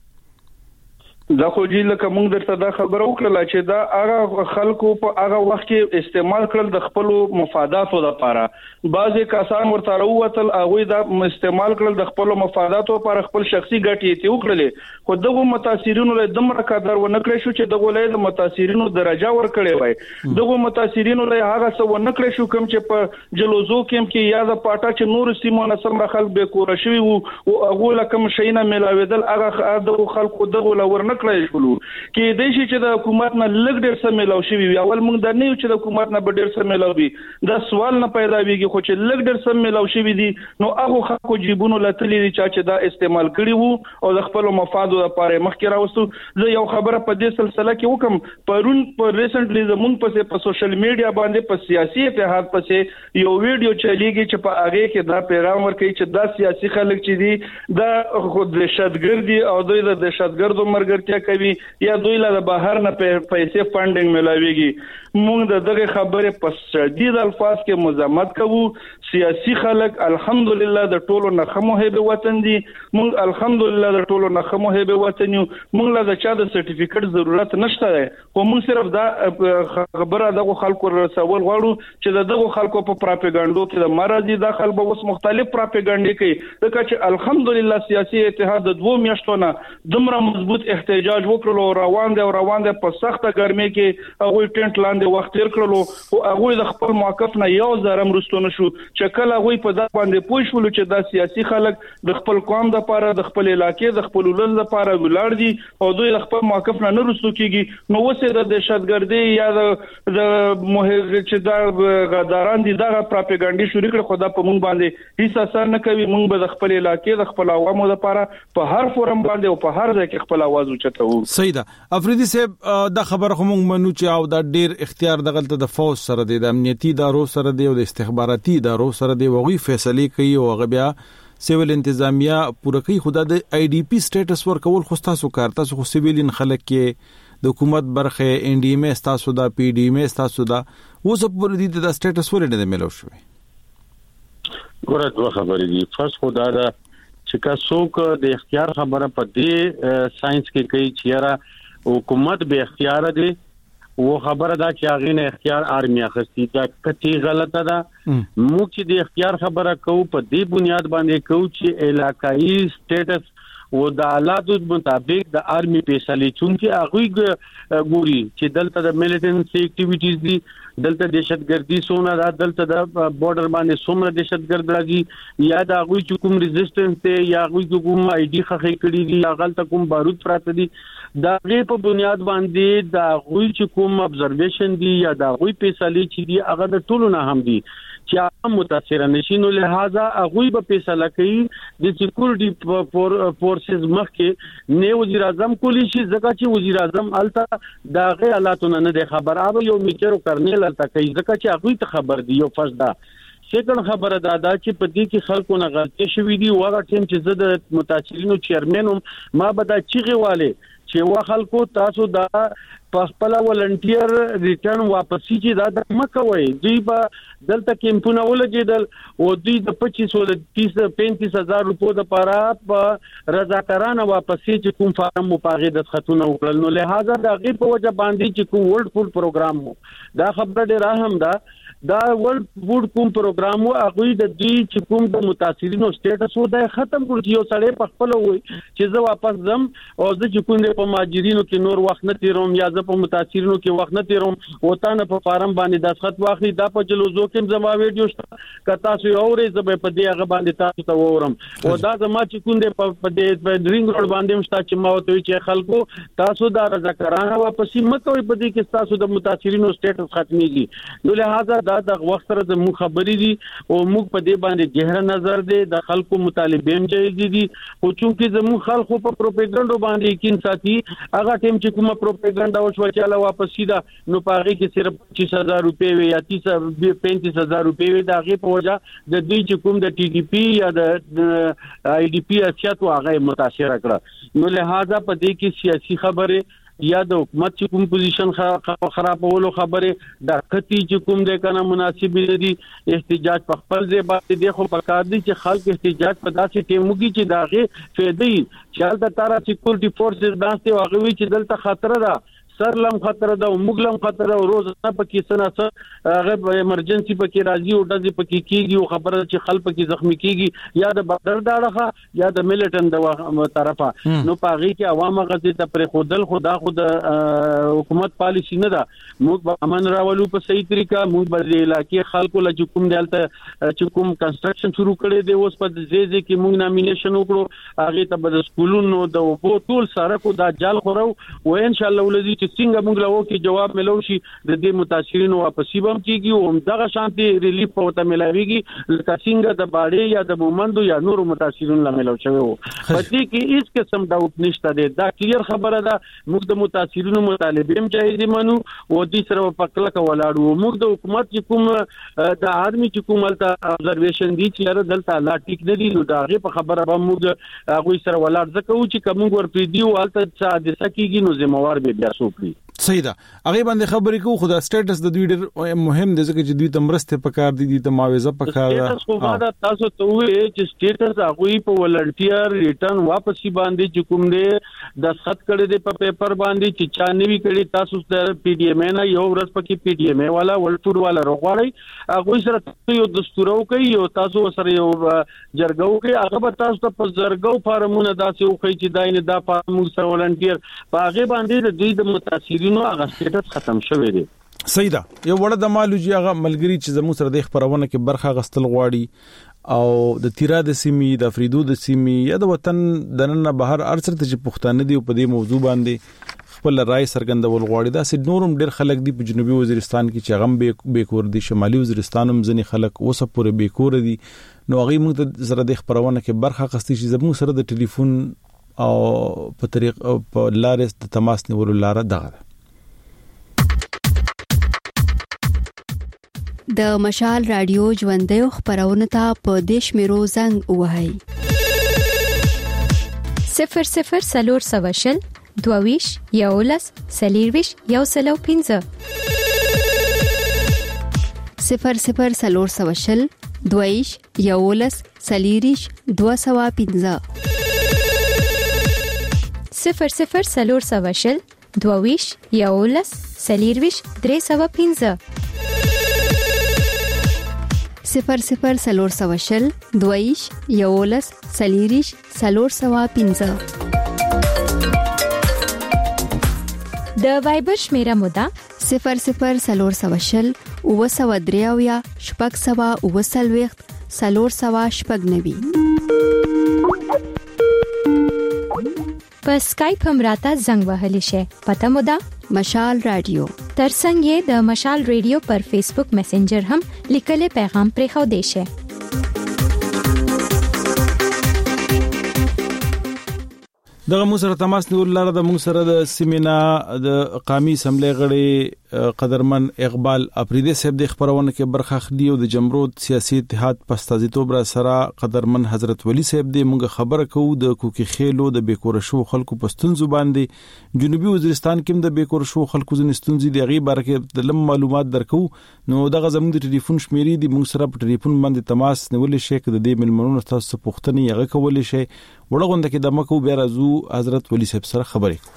S4: دا خو جی لکه موږ درته دا خبره وکړه چې دا هغه خلکو په هغه وخت کې استعمال کړل د خپل مفاداتو لپاره بعضی کسان ورته راووتل هغه دا استعمال کړل د خپل مفاداتو لپاره خپل شخصي ګټې ته وکړلې خو دغه متاثرینو له دمر قدر ونکړې شو چې دغه له متاثرینو درجه ورکړې وای دغه متاثرینو له هغه څه ونکړې شو کوم چې په جلوزو کې یا د پاټا چې نور سیمونه سم خلک به کور شوی او هغه لکه شینه ملاویدل هغه دغه خلکو دغه لور کړی شلو کې د شي چې د حکومت نه لګ ډېر سم ملاو شي اول موږ د نه یو چې د حکومت نه ډېر سم ملاو وي دا سوال نه پیدا ویږي خو چې لګ ډېر سم ملاو شي دي نو هغه خلکو جیبونو لتلې دي چې دا استعمال کړي وو او د خپل مفادو لپاره مخکې راوستو زه یو خبره په دې سلسله کې وکم پرون په ریسنټلی زمونږ په سوشل میډیا باندې په سیاسي اتحاد پسې یو ویډیو چلیږي چې په هغه کې دا پیغام ورکړي چې دا سیاسي خلک چې دي دا خود دهشتګردي او دوی د دهشتګردو مرګ کوي یا دوی له بهر نه پیسې فاندینګ ملاويږي موږ د دغه خبره په شدید الفاظ کې مزاحمت کوو سیاسي خلک الحمدلله د ټولو نخمو هبه وطن دي موږ الحمدلله د ټولو نخمو هبه وطن یو موږ له چا د سرټیفیکټ ضرورت نشته خو موږ صرف دا خبره دغه خلکو رسول غواړو چې دغه خلکو په پروپاګاندا کې د مرضی داخل به اوس مختلف پروپاګاندا کوي ځکه چې الحمدلله سیاسي اتحاد د 2 میاشتو نه دمره مضبوط احتجاج وکړلو روان دي په سخته ګرمۍ کې هغه ټینټ لاندې وخت تیر کړلو او هغه د خپل موقف نه یو زرم رستونه شو چې کله هغه په دا باندې پوه شول چې دا سیاسي خلک د خپل قوم لپاره د خپل علاقې د خپل ولل لپاره ولاړ دي او دوی د خپل موقف نه رستو کیږي نو وسه د دهشتګردي یا د موهر چې دا غداران دي دا پروپاګاندا شروع کړ خو دا په مونږ باندې هیڅ اثر نه کوي مونږ به د خپل علاقې د خپل عوامو لپاره په هر فورم باندې او په هر ځای کې خپل आवाज اوچتو
S1: صحیح ده افریدي صاحب دا خبر خو موږ منو چې او دا ډیر اختیار دغلت د فوج سره دی د امنیتي ادارو سره دی او د استخباراتي ادارو سره دی وغوي فیصله کوي او هغه بیا سیول انتظامیه پوره کوي خدای د آی ډی پی سټیټس ورکول خو تاسو کار تاسو خو سیویلین خلک کې د حکومت برخه ان ډی ایم اس تاسو دا پی ډی ایم اس تاسو دا وسه پر دې د سټیټس ورنه د ملو شوی
S6: ګوره دوه خبرې دي فرض خدای دا چې کا څوک د اختیار خبره په دې ساينس کې کوي چې را حکومت به اختیار دی و خبره دا چې هغه نه اختیار آرمي اخستي دا کتي غلطه ده موږ چې د اختیار خبره کوو په دې بنیاد باندې کوو چې علاقائی سټیټس و د حالاتو مطابق د آرمي فیصله چونکه هغه ګوري چې دلته د میلیټنسي اکټیویټیز دي دلته دهشتګردي سونه دا دلته د بارډر باندې څومره دهشتګرد راځي یا د هغه چې کوم ریزिस्टنس ته یا هغه کوم آی ډي خخې کړی دي یا غلطه کوم بارود پراته دي دا غي په بنیاد باندې د هغه چې کوم ابزرویشن دي یا د هغه فیصله چې دي هغه د ټولو نه هم دي چې عام متاثر نشي نو لہذا هغه به فیصله کوي د سکیورټي فورسز مخکې نه وزیر اعظم کولی شي ځکه چې وزیر اعظم الته دا غي حالاتونه نه خبر اوبه یو میچرو کرنل الته کوي ځکه چې هغه ته خبر دی یو فرض دا سیکنډ خبره دا چې په دې کې خلکو نه غلطي شوې دي وغه ټیم چې زه د متاثرینو چیرمنوم ما به دا چیغه والے چې وا خلکو تاسو دا په خپل ولنټیر ریټرن واپسی چې دا د مکوي دوی به دلته کیمپونه ولګیدل او دوی د 25-35,000 روپو د لپاره په رضاکارانه واپسی چې کوم فارم مپاغې د خطونه وکړل نو لہذا دا غي په وجه باندې چې کوم ورلد فود پروګرام دا خبره ډیره اهم ده دا ورلد فود کوم پروګرام او هغه د دوی چې کوم د متاثرینو سټیټس و دا ختم کړ چې یو سړی په خپل وای چې زه واپس ځم او زه چې کوم د په ماجرینو کې نور وخت نه تیروم یا زه په متاثرینو کې وخت نه تیروم وته نه په فارم باندې داسخط واخلي دا په جلوزو کې زما ویډیو شته کتا سو اورې زه په دې هغه باندې تاسو ته وورم او دا زما چې کوم د په دې ډرینګ روډ باندې مشته چې ما وته چې خلکو تاسو دا رضاکارانه واپس مکوې په دې کې تاسو د متاثرینو سټیټس ختميږي نو لہذا دا وخت سره د مو خبرې دي او موږ په دې باندې گہرا نظر دي د خلکو مطالبه هم جایز دي او چې زمو خلکو په پروپاګاندا باندې یقین ساتي هغه ټیم چې کومه پروپاګاندا او شوچاله واپس سیده نو پاغي کې صرف 25000 روپے وي یا 35000 روپے وي دا غي په وجه د دوی چې کوم د ټي ډي پی یا د آی ډي پی اصلیت واغې متاثر کړه نو لہذا په دې کې سیاسي خبره یا د حکومت چې کوم پوزیشن خرابولو خبره د کتی چې کوم د کنه مناسب دي احتجاج په خپل ځای باندې دی خو پکار دي چې خلک احتجاج په داسې ټیموږي چې داغه فائدې چې د تارا سکیورټي فورسز داسته واغوي چې دلته خطر ده سرلم خطر ده او مغلم خطر ده او روزانه پکې سناسه هغه ایمرجنسي پکې راځي او دځي پکې کیږي او خبره چې خلک پکې زخمی کیږي یا د بدر داړه یا د ملټن د طرفه نو پاغي کې عوامه غزي ته پر خودل خدا خود حکومت پالیسی نه ده موږ امن راولو په صحیح طریقه موږ به د علاقې خلکو له کوم دلته چې کوم کنستراکشن شروع کړي دی اوس په ځای کې موږ نامینیشن وکړو هغه ته به سکولونو د ټول سره کو دا جال خورو او ان شاء الله ولدي څنګه موږ له وکي جواب ملو شي د دې متاثرینو واپسی بم کیږي او دغه شانتي ریلیف پوته ملاويږي لکه څنګه د باډي یا د مومندو یا نور متاثرینو لا ملو شوی وو پدې کې هیڅ قسم ډاوټ نشته دا کلیر خبره ده موږ د متاثرینو مطالبه هم جایز منو او دې سره په کله کولاړو موږ د حکومت چې کوم د آرمي چې کومه ابزرویشن دي چې دلته لا ټیک نه دي نو داغه په خبره به موږ هغه سره ولاړ ځکو چې کوم ور پریدیو الته چې د سکیږي نو ذمہوار به بیا سوکړي
S1: صحیح ده هغه باندې خبرې کوو خو دا سټیټس د دوی ډېر مهم دی ځکه چې دوی ته مرسته پکار دي د معاوضه پکار ده
S6: خو دا تاسو ته وې چې سټیټس هغه په ولنټیر ریټرن واپسی باندې چې کوم دی د خط کړي دی په پیپر باندې چې چا نیوي کړي تاسو ته پی ډی ایم نه یو ورځ پکې پی ډی ایم والا ولټور والا روغواړي هغه سره یو دستورو کوي او تاسو سره یو جرګو کوي هغه به تاسو ته په زرګو فارمونه داسې وخی چې داینه دا فارم سره ولنټیر په هغه باندې د دوی د متاثرینو هغه سټیټس ختم شوی دی
S1: صحیح ده یو وړه د مالوجي هغه ملګری چې زمو سره د خبرونه کې برخه غستل غواړي او د تیرا د سیمې د افریدو د سیمې یا د وطن دننه بهر ارسر ته چې پښتانه دی په دې موضوع باندې خپل رائے سرګندول غواړي دا سید نورم ډېر خلک دی په جنوبي وزیرستان کې چې غم به کور دي شمالي وزیرستان هم ځنې خلک اوسه پورې به کور دي نو هغه موږ سره د خبرونه کې برخه غستې چې زمو سره د ټلیفون او په طریق په لارې د تماس نیولو لار دغه
S7: د مشال رادیو ژوندۍ خبرونه ته په دیش میرو زنګ وهاي
S3: 00 سلور سواشل دوویش یولس سلیرویش یوسلو 15
S7: 00 سلور سواشل دوویش یولس سلیریش 215
S3: 00 سلور سواشل دوویش یولس سلیرویش 315
S7: 00 سلور سواشل دویش یولس سلیریش سلور سوا 15
S3: د وایبر شمیره مودا
S7: 00 سلور سواشل او سوا دریاویا شپږ سوا او سلويخت سلور سوا شپږ نوي
S3: په اسکایپ هم راته زنګ وهلی شي پته مودا
S7: مشال رادیو
S3: ترڅنګ یې د مشال ریډیو پر فیسبوک میسنجر هم لیکلي پیغام پرې خو دی شي
S1: دغه مو سره تماس نیول لاره د مو سره د سیمینا د قومي اسمبلی غړي قدرمن اقبال افریدی صاحب د خبرونه کې برخه اخلي او د جمهوریت سیاسي اتحاد پستازیتوب را سره قدرمن حضرت ولی صاحب د موږ خبره کوو د کوکي خېلو د بیکور شو خلکو پستون زبان دي جنوبي وزیرستان کې د بیکور شو خلکو زنستون دي غي برکه د لم معلومات درکو نو دغه زموږ د ټلیفون شمیرې دي موږ سره په ټلیفون باندې تماس نیول شي کده د ملمنونو تاسو پوښتنه یې کول شي وړغونده کې د مکو بیا راځو حضرت ولی صاحب سره خبرې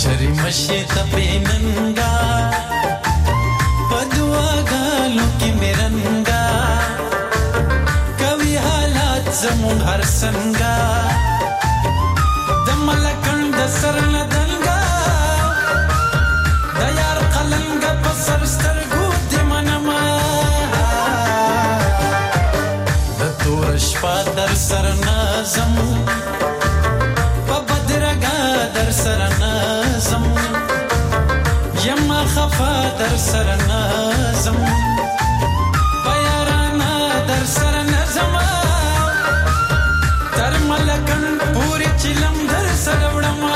S8: چری مشي تپیننګا پدوا غالو کې مرنګا کوي حالات زمون هر څنګه د ملکند سرن دنګا د یار قلنګ په سر سترګو د منما د تور شپه در سر نازم په بدرګا در سر نازم یما خفا در سر نازم بیارانا در سر نازم تر ملکن پوری چلم در سر وړما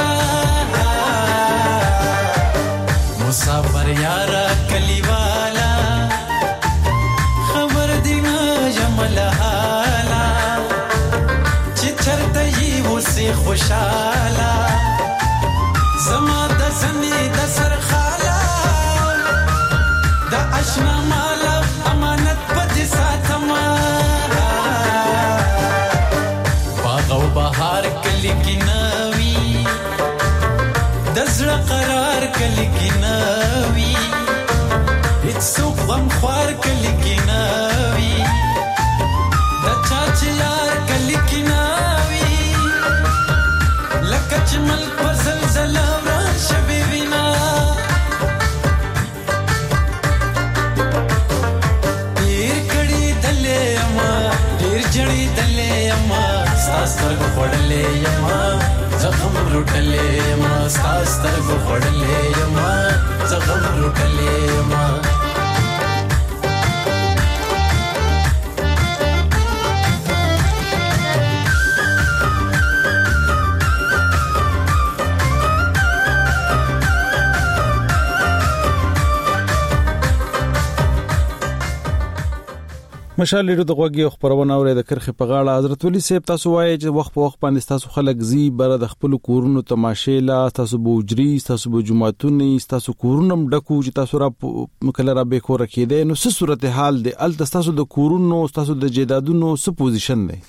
S8: مسافر یارا کلیوالا خبر دینا جمل حالا چی چرته یی وسی خوشالا زما د زنی د سر خالا د اشنا مالا امانت پدې ساتما باغ او بهار کلی کی نوی د زړه قرار کلی کی نوی هیڅ څوک غم خوار کلی کی نوی د چاچ یار کلی کی نوی لکه چې ملک په زلزلہ شبي وینا ډیر کړي دلې اما ډیر جړې دلې اما ستاسو غوړلې اما زخم لټلې اما ستاسو غوړلې اما زخم لټلې اما
S1: مشال لري د غوږی خبرونه اوري د کرخه په غاړه حضرت ولی صاحب تاسو وایي چې وخت په وخت باندې تاسو خلک زی بر د خپل کورونو تماشې لا تاسو بوجري تاسو بجمعتونی تاسو کورونم ډکو چې تاسو را مکل را به کور کېده نو څه صورتحال دی ال تاسو د کورونو تاسو د جیدادونو څه پوزیشن دی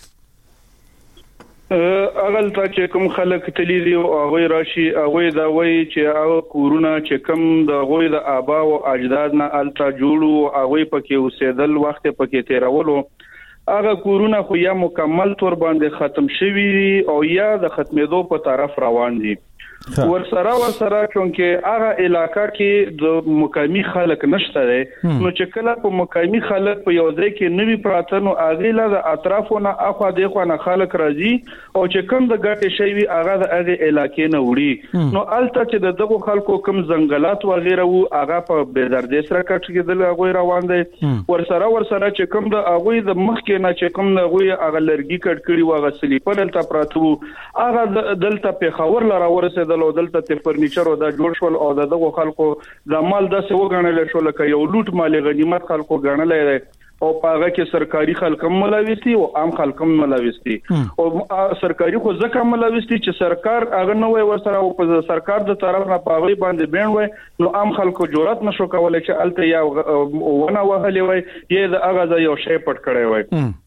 S4: اغل تا چې کوم خلک تللی دی او هغه راشي هغه دا وایي چې هغه کورونه چې کوم د هغه د آبا او اجداد نه التا جوړو هغه پکې اوسېدل وخت پکې تیرولو هغه کورونه خو یا مکمل تور باندې ختم شوي او یا د ختمېدو په طرف روان دي ورسره چونکه هغه علاقہ کې د مقامی خلک نشته دي نو چې کله په مقامی خلک په یو ځای کې نوی پراته نو هغه له اطرافونو اخوا دغه نه خلک راځي او چې کوم د ګټې شي وي هغه د هغه علاقې نه وړي نو الته چې دغه خلکو کوم ځنګلات و غیره وو هغه په بېدردي سره کټ کېدل هغه روان دي ورسره چې کوم د هغه د مخ کې نه چې کوم هغه لرګي کټ کړي و هغه سلیپر الته پراته هغه دلته په خبر لاره ورسېدل او دلته ته فرنیچر او دا جوړ شول او دغه خلکو د مال داسې وګڼل شو لکه یو لوټ مال غنیمت خلکو ګڼل او پاغه کې سرکاري خلکم ملاويستي او عام خلکم ملاويستي او سرکاري خو ځکه ملاويستي چې سرکار هغه نو وي ورسره او په سرکار د طرف نه پاغي باندې بین وي نو عام خلکو جرأت نشو کولای چې الته یا ونه وهلې وي یا د هغه یو شی پټ کړی وي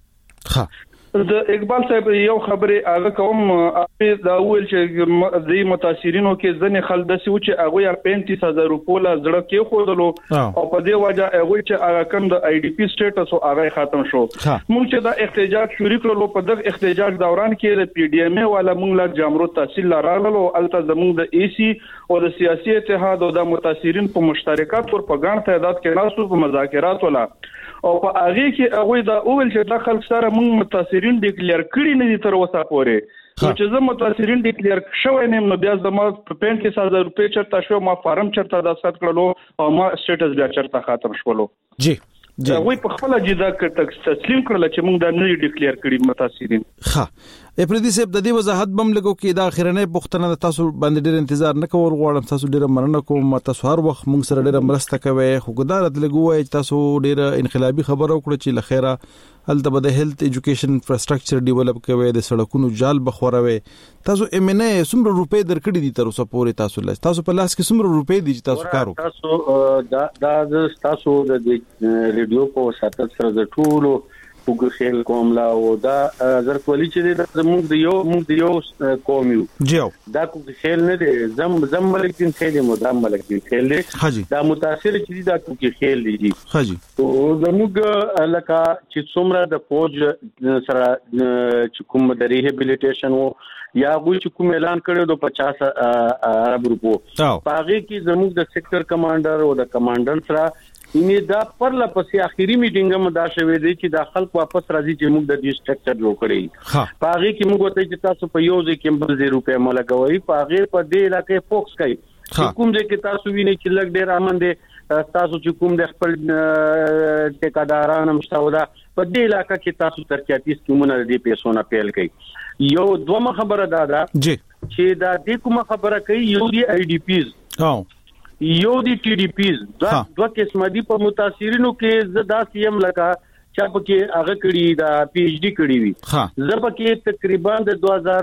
S1: ها
S4: د اقبال صاحب یو خبره هغه کوم دا ویل چې د متاثرینو کې ځنې خلک داسې و چې هغه 35000 روپیا زړه کې خودلو او په دې وجه هغه چې هغه کوم د آی ډی پی سټیټس او هغه ختم شو موږ چې دا احتجاج شروع کړو په دغه احتجاج دوران کې د پی ډی ام ای والا موږ لا جامرو تحصیل راغلو الته زموږ د ای سی او د سیاسي اتحاد او د متاثرین په مشترکات پر پیغام تعداد کې ناسو په مذاکرات ولا او په هغه کې هغه دا اول چې د خلک سره موږ متاثرین ډیکلیئر کړی نه دي تر اوسه پورې چې زه متاثرین ډیکلیئر شوی نیم نو بیا زما په 35000 روپیا چرته شو ما فارم چرته د سات کړلو او ما سټیټس بیا چرته ختم شولو
S1: جی
S4: وای په خپل جدا تسلیم کړل چې موږ دا نه ډیکلیئر کړی متاثرین
S1: ها پردي صاحب د دې وضاحت بم لګو کې دا اخرنه پښتنه تاسو باندې ډېر انتظار نه کول غواړم تاسو ډېر مننه کوم تاسو هر وخت موږ سره ډېر مرسته کوي خو ګدارت لګوي تاسو ډېر انقلابي خبرو کړ چې لخيره هلته به د هیلث ایجوکیشن انفراستراکچر ډیولپ کوي د سړکونو جال بخوروي تاسو امنه سمره روپې درکړي دي تر اوسه پورې تاسو په لاس کې سمره روپې دي چې تاسو کارو
S6: تاسو دا تاسو د ریډیو په ساتل سره د ټولو کوکخیل کوم لا او دا زرتولي چې زموږ د یو قوم یو
S1: جیو
S6: دا کوکخیل نه دی زم ملک دین خیل مدام ملک دین خیل دی دا متاثر چې دا کوکخیل دی
S1: حاجی
S6: او زموږ لکه چې څومره د فوج سره چې کوم د ریهابیلیټیشن او یا غوي چې کوم اعلان کړو د 50 ارب روپو پاغي کې زموږ د سېکټر کمانډر او د کمانډر سره اینې دا پر لپسې اخیری میټینګ هم دا شوې دی چې د خلک واپس راځي چې موږ د دې سټرکچر جوړ کړی پاغي کې موږ ته چې تاسو په یو ځای کې 200 روپیا ملګوي پاغي په دې علاقې فوکس کوي کوم ځای کې تاسو وینئ چې لګ ډېر امن دي تاسو چې کوم د خپل ټیکاداران مشتاودا په دې علاقې کې تاسو تر 34 کومونه د پیسو نه پیل کوي یو دوه خبره دا
S1: جی
S6: چې دا د کومه خبره کوي یو دی آی ډی پیز یو دی ټي ډي پیز دوه قسمه دي په متاثرینو کې زدا سیم لکه چا پکې هغه کړي دا پی ایچ ډي کړي وي زه پکې تقریبا د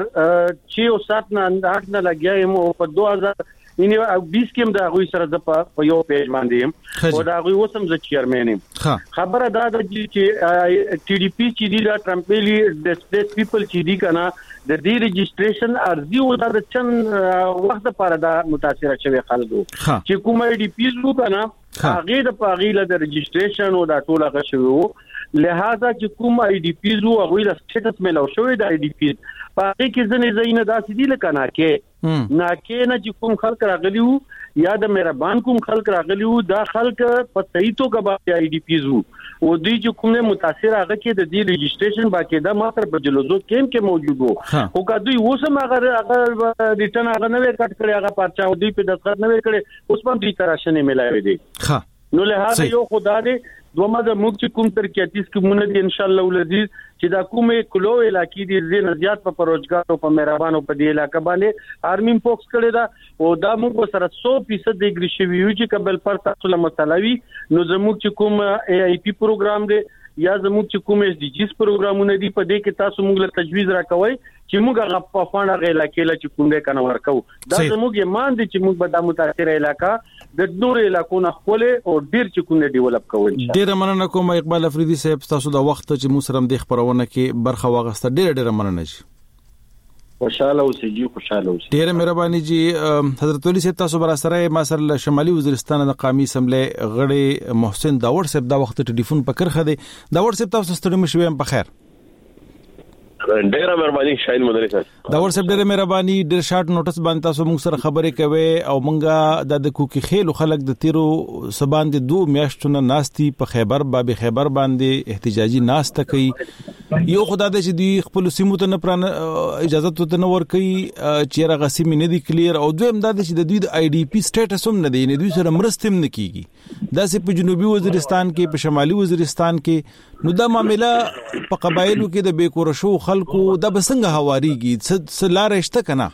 S6: 2006 او 7 نه 8 نه لګیایم او په 2020 کې هم دا غوي سره د په یو پیج باندې او دا غوي وسم ز چیرمن خبره دا د چې ټي ډي پی چې دی دا ټرمپلی ډیسپلیس پیپل چې دی کنه د دې ريجستریشن ارزي او د چن وخت لپاره دا متاثر شوی خلکو چې کومه ډي پی زو کنه هغه د پاغیله د ريجستریشن او د ټوله غشوي لہذا چې کوم آی ډی پی زو هغه د سټیټس ملو شوی د آی ډی پی پاغي کې ځنې زینه داسې دي لکه نه چې کوم خلک راغلیو یا د مهربان کوم خلک راغلیو دا خلک په صحیح توګه باندې آی ډی پی زو او دوی چې کومه متاثر هغه کې د دې ريجستریشن باقاعده ماتر په جلوزو کې موجود وو او کدوې وسم هغه ریټن هغه نه کټ کړی هغه پارچا دوی په دغه نه کړی اوس په دې تراشنه ملایوي دي نو له یو خدا دې دومره د موږ چې کوم تر 34 کومونه دي ان شاء الله ولذي چې دا کومه کلو علاقې دي زین زیات په پروژګار او په مهربانو په دې علاقې باندې آرمین فوکس کړی دا او دا موږ سره 100% د ګریشوي چې قبل پر تاسو له مسلوي نو زموږ چې کوم ای ای پی پروګرام دی یا زموږ چې کوم اس ډي جیز پروګرامونه دي په دې کې تاسو موږ له تجویز راکوي چې موږ هغه په فانډ هغه علاقې له چې کوم دې کنه ورکو دا زموږ ایمان دي چې موږ به د متاثر علاقې د نور علاقو نه خپل او ډیر چې کوم ډیولپ کوو
S1: ډیر مننه کوم اقبال افریدي صاحب تاسو د وخت چې موږ سره د خبرونه کې برخه واغسته ډیر مننه جی
S6: خوشاله اوسئ جی خوشاله اوسئ
S1: ډیره مهرباني جی حضرت ولی صاحب تاسو بر سره ما سره شمالي وزیرستان د قومي اسمبلی غړي محسن داور صاحب دا وخت ټلیفون پکړه خده داور صاحب تاسو ستړي مشوي په خیر
S9: ډیره مهرباني شاهین مدري صاحب
S1: داور صاحب ډیره مهرباني ډیر شارټ نوټس باندې تاسو موږ سره خبرې کوي او مونږه د کوکي خېلو خلک د تیرو سبان د 2 میاشتونو ناستي په خیبر باندې احتجاجي ناست کوي یو خدای دې چې دی خپل سیمو ته نه پران اجازه ته نه ور کوي چې راغسي مې نه دی کلیر او دویم دا چې د دوی د آی ډی پی سټیټس هم نه دی نه دوی سره مرستم نه کیږي دا سه په جنوبي وزیرستان کې په شمالي وزیرستان کې نو دا معاملې په قبایلو کې د بیکور شو خلکو دا بسنګ هواريږي سلاره شته کنه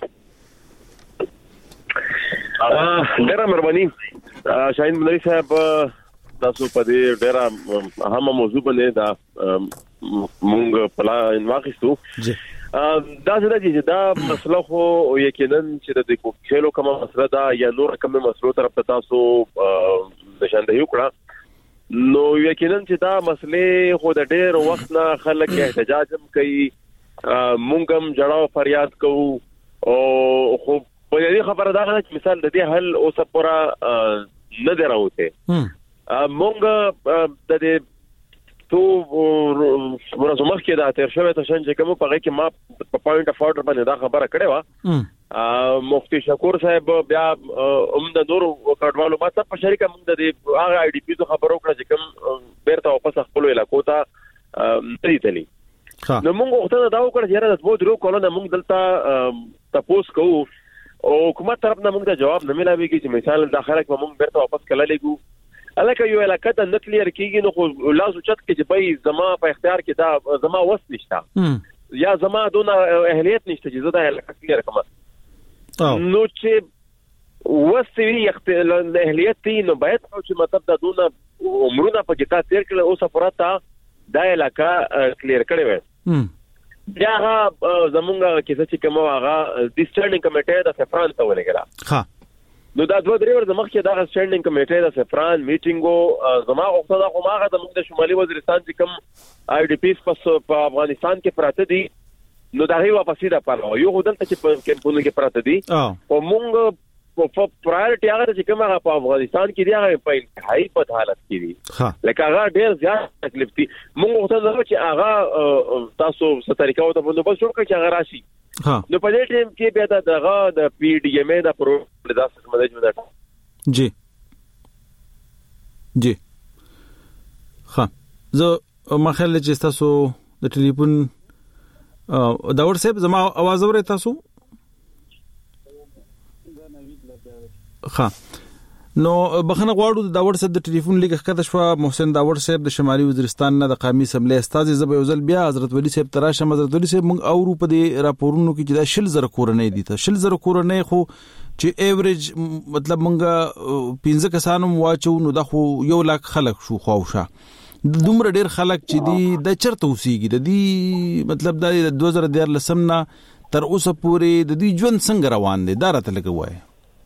S9: ډیره مهرباني شاهین مدري صاحب تاسو په دې ډیره اهم موضوع باندې دا مونږ پلان واخیستو دا زړه چې دا مسله خو یقینا چې د کوکیلو کومه مسله دا یا نور کومه مسله طرف ته تاسو نشاندهي وکړه نو یقینا چې دا مسله خو د ډېر وخت نه خلک احتجاج هم کوي مونږ هم جړاو فریاد کوو او خو په دې خبره دا چې مثال د دې حل اوسه پورا نه دراوته مونږ د دې تو ورځمخ کې دا تیر شوی ته چې کوم په کې ما په پوینټ اف اورډر باندې دا خبره کړې و مفتي شکور صاحب بیا د نور کډوالو ما ته په شریکه موږ د هغه آی ډی پی ته خبرو کړه چې کوم بیرته واپس خپل علاقو ته تللی نو موږ وخت دا وکړه چې راځو د درو کولونه موږ دلته تاسو کوو او حکومت طرف نه موږ ته جواب نه ملایوي چې مثال داخله کې موږ بیرته واپس کله لګو الکه یو علاقه ته نه کلیر کیږي نو خو لازم چت کې چې به زما په اختیار کې دا زما وس نشته یا زما دون اهلیت نشته چې زه دا علاقه کلیر کوم نو چې وس اهلیت تی نو باید چې مطلب دا دون عمرونه په کې تیر کړي او سفرات دا علاقه کلیر کړي وي بیا هغه زمونږ کې چې کومه هغه د سټینډینګ کمیټه د سفران ته ولګرا نو دا 2-3 ورځې مخکې دا سټینډینګ کمیټه د سفران میټینګو زما غوښتنه دا کومه د موږ د شمالي وزیرستان چې کوم آی ډی پیس په افغانستان کې پراته دي نو دا هی واپسې دا پاره یو هدلته چې په کمپونو کې پراته دي او موږ په پرایورټي هغه چې کوم هغه په افغانستان کې دی هغه په انتهایی بد حالت کې دي لکه هغه ډېر زیات تکلیف دي موږ غوښتل چې هغه تاسو څه طریقه او د بندوبست جوړ کړئ چې هغه راشي نو په دې ټیم کې بیا دغه د پی ډی ایم ای د پروګرام ډیزاستر مینجمنت
S1: جی زه مخاله چې تاسو د ټلیفون داور صاحب زما आवाज اورئ تاسو نو بخنه غواړو د داور صاحب د ټلیفون لیک ښکته شو محسن داور صاحب د شمالي وزیرستان نه د قومي اسمبلی استاد زبې وزل بیا حضرت ولی صاحب تراشه حضرت ولی صاحب موږ اورو په دې راپورونو کې چې دا شل زره کورنۍ دي ته شل زره کورنۍ خو چې ایوریج مطلب موږ 15 کسانو واچو نو دا خو 1 لک خلک شو خواوشه دومره ډیر خلک چې دی د چرته اوسېږي د دې مطلب د 2013 نه تر اوسه پورې د دې ژوند څنګه روان دي دا راته لګوي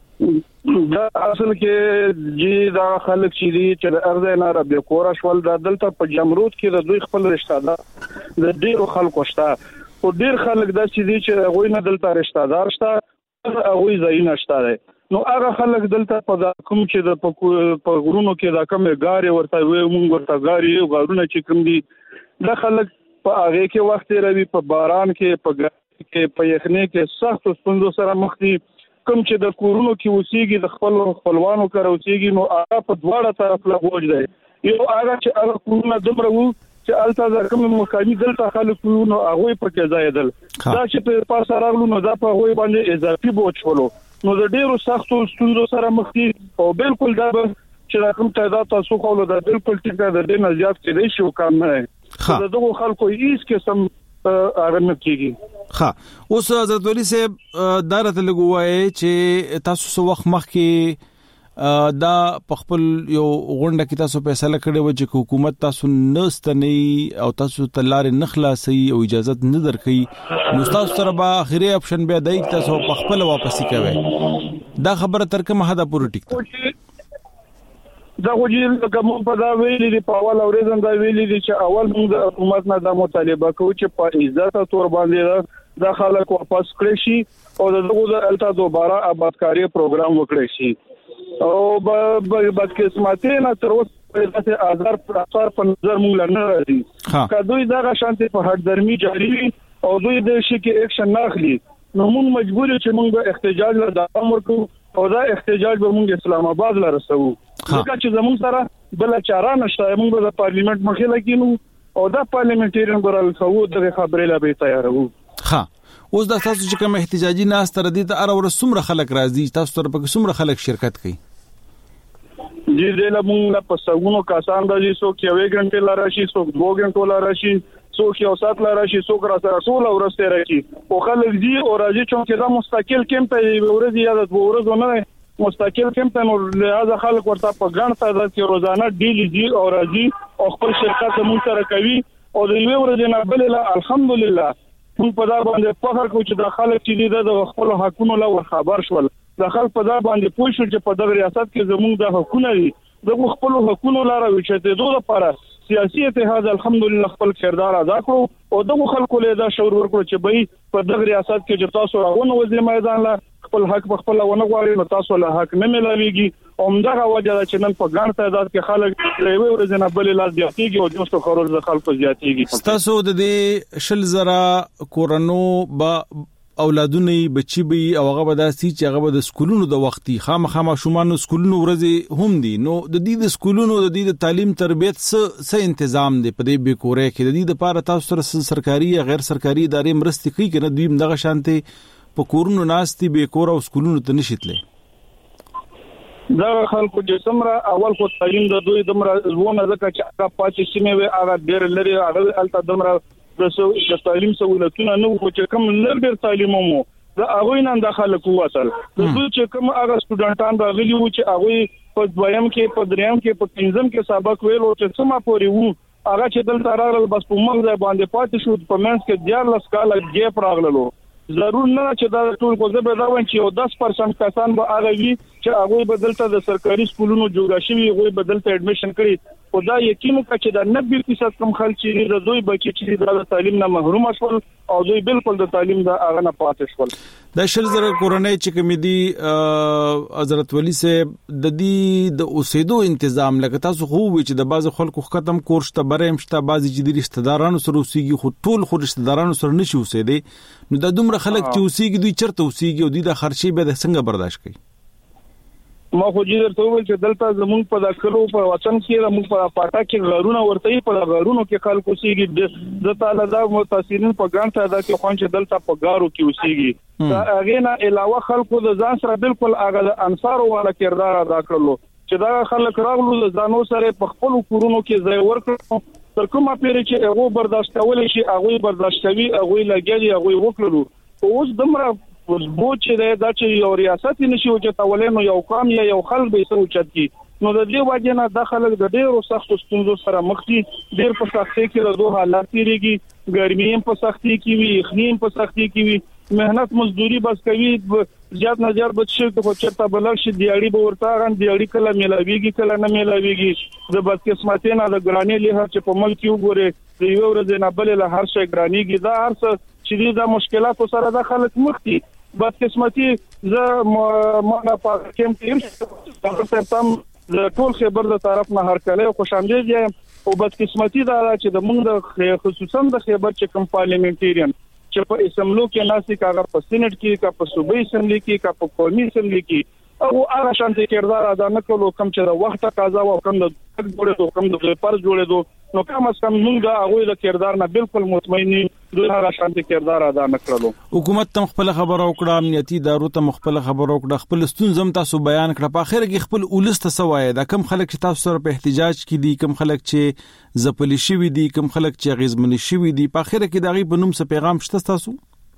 S4: دا اصل کې جی دا خلک چې دي چې د ارزه نه رب کور شول د دلته په جمرود کې د دوی خپل رشتہ دار د ډیرو خلکو شته او ډیر خلک دا چې دي چې غوي نه دلته رشتہ دار شته غوي زین شته نو هغه خلک دلته په کوم چې د په غرونو کې دا کوم غاري ورته وي مونږ ورته غاري او غارونه چې کوم دي دا خلک په هغه کې وخت روي په باران کې په یخنۍ کې سخت ستونزو سره مخ دي کوم چې د کورونو کې اوسېږي د خپلوانو کار اوسېږي نو هغه په دواړه طرف لا بوج دی یو هغه چې هغه کورونه دومره وو چې الته د کوم مقامي دلته خلک نو هغه په کې ځایدل دا چې په پاسه راغلو نو دا په هغه باندې اضافي بوج شولو نو د ډیرو سختو ستونزو سره مخ دي او بالکل دا چې کوم تعداد تاسو خو له بالکل ټیک د دې نه زیات کې دی شو کم نه د دغه خلکو هیڅ قسم ارنه کیږي
S1: اوس حضرت ولی صاحب دارته لګوي چې تاسو سو وخت مخ کې دا په خپل یو غونډه کې تاسو فیصله کړې و چې حکومت تاسو نستنی او تاسو تلار نخلاصي او اجازه نه درکې نو تاسو سره به اخري اپشن بیا دای تاسو په خپل واپسی کوي دا خبره تر کومه حدا پورې ټیک
S4: دا وجیل کوم په دا ویلي دی په اول اورېدم دا ویلي دی چې اول موږ د حکومت نه د مطالبه کوو چې په عزت تور باندې د خلک واپس کړی شي او دغه د التا دوباره آبادکاری پروګرام وکړي شي او بدقسمتي نه تر اوسه د آزار پرافار په نظر موږ لرنه راځي کدوې دا شانتي په هټ درمي جاری او دوی د شي کې اکشن نه اخلي نو موږ مجبور چې موږ به احتجاج له دوام ورکو او دا احتجاج به موږ اسلام آباد لاره رسو ځکه چې زموږ سره بل چاره نشته موږ د پارلیمنت مخې لګینو او دا پارلیمنټریان ګورل خو د خبرې لا به تیارو
S1: اوس د تاسو چې کوم احتجاجي ناس تر دې ته اره ور سمره خلک راځي تاسو تر په سمره خلک شرکت کوي
S4: جی دله موږ په سګونو کسان راځي څوک یو غنټه لاره شي څوک 2 غنټو لاره شي څوک یو سات لاره شي څوک را سره ټول ورسته راځي او خلک دي او راځي چې دا مستقل کیمپ ورځي یا د ورځو نه مستقل کیمپ نو لہذا خلک ورته په ګڼ تعداد کې روزانه ډیلی دي او راځي او خپل شرکت مونږ سره کوي او د یو ورځې نه بل الحمدلله موږ په دا باندې فخر کوو چې د خلک چې د خپل حقونو له خبر شول د خلک په دا باندې پوه شو چې په دغه ریاست کې زموږ د حقوقو دي د خپل حقونو لاره چې د دوه لپاره سیاسي اتحاد الحمدلله خپل کردار ادا کړو او دغه خلکو له دا شعور ورکړو چې به په دغه ریاست کې چې تاسو راغونه وزیر میدان لا خپل حق په خپل ونه غواړي نو تاسو له حق نه ملويږي او همدغه وجه ده چې نن په ګڼ تعداد کې خلک ریوي ورځنه بل لاس زیاتېږي او دوستو خورل د خلکو زیاتېږي
S1: تاسو د دې شل زره کورونو با اولادونه بچي بي او هغه به داسي چې هغه د سکولونو د وختي خامخا شومان سکولونو ورځي هم دي نو د دې د سکولونو د دې د تعلیم تربيت څه تنظیم دي په دې بیکوره کې د دې لپاره تاسو سره سرکاري یا غیر سرکاري ادارې مرستې کوي کنه دوی دغه شانتي په کورونو ناستي بیکوره او سکولونو ته نشیتلې
S4: دا خلکو چې سمره اول خو تعلیم د دوی دمره زونه ځکه چې هغه پاتې سیمه وي هغه ډېر لري هغه الته دمره د تعلیم سہولتونه نو خو چې کوم لږ تعلیم مو دا هغه نه د خلکو وصل د دوی چې کوم هغه سټوډنټان راغلي وو چې هغه په دویم کې په دریم کې په پنځم کې سبق ویلو چې سم پوري وو هغه چې دلته راغل بس په موږ باندې پاتې شو په منځ کې 14 کال ګیپ راغلو ضرور نه چې دا ټول کوزه به دا وایي چې 10% کسان به هغه وي چې هغه بدلته د سرکاري سکولونو جوړ شوی هغه بدلته اډمیشن کړي او دا یقینو چې دا 90% کم خلک چې د دوی بچي چې د تعلیم نه محروم شول او دوی بالکل د تعلیم د هغه نه پاتې شول.
S1: د شل زره کورنۍ چې کمیدي حضرت ولی صاحب د دې د اوسېدو تنظیم لکه تاسو خو وی چې د بعض خلکو ختم کورشته برېم شته بعض چې د رشتہ دارانو سره اوسېږي خو ټول خو رشتہ دارانو سره نشي اوسېدي نو د دومره خلک چې اوسېږي دوی چرته اوسېږي او د خرچي به د څنګه برداشت کوي.
S4: ما خو جیر ته ویل چې دلته زمونږ په داخلو په وطن کې زمونږ په پاټا کې غارونه ورته په غارونو کې خلکو اوسېږي د تعالی دا متاثرین په ګڼ تعداد کې خوان چې دلته په غارو کې اوسېږي دا هغه نه علاوه خلکو د ځان سره بالکل هغه انصار والا کردار ادا کړلو چې دا خلک راغلو د ځانو سره په خپل کورونو کې ځای ورکړو تر کومه پیری چې هغه برداشت کولای شي هغه برداشت کوي هغه لګي هغه وکړو اوس دمره بوج دا چې یو ریاست نشي او چې تولینو یو قام یا یو خلک به سوچت کی نو د دې وجه نه د خلک د ډیرو سخت ستونزو سره مخ دي ډیر په سختۍ کې د دوه حالات تیریږي ګرمي هم په سختۍ کې وي یخني هم په سختۍ کې وي مهنت مزدوري بس کوي زیات نه زیات بچي ته چرته بلل شي دیاړي به ورته غن دیاړي کله ملاويږي کله نه ملاويږي د بد قسمتۍ نه د ګرانی له هر چې په ملک یو ګوره د یو ورځې نه بل له هر شي ګرانيږي دا هر څه چې د مشکلاتو سره د خلک مخ دي بد قسمتي زه ما په کوم کې تم د ټول خبر د طرف نه هر کله خوشاندې یم او بد قسمتي دا چې د موږ د خصوصا د خبر چې کوم پارلیمنټریان چې په اسمبلی کې ناسي کاغه په سېنات کې کا په صوبایي اسمبلی کې کا په قومي اسمبلی کې او هغه شانتي کردار ادا نه کولو کوم چې د وخت تقاضا او کوم د جوړېدو کوم د پر جوړېدو نو کوم اس کوم موږ هغه د کردار نه بالکل مطمئن دوی هغه شانتي کردار ادا نه کړلو.
S1: حکومت تم خپل خبر او کړه امنیتي ادارو تم خپل خبر او کړه خپل ستونزم تاسو بیان کړه په اخر کې خپل اولست سوای دا کم خلک چې تاسو سره په احتجاج کې دي کم خلک چې زپلی شوی دي کم خلک چې غیزمنی شوی دي په اخر کې دغه بنوم څه پیغام شته تاسو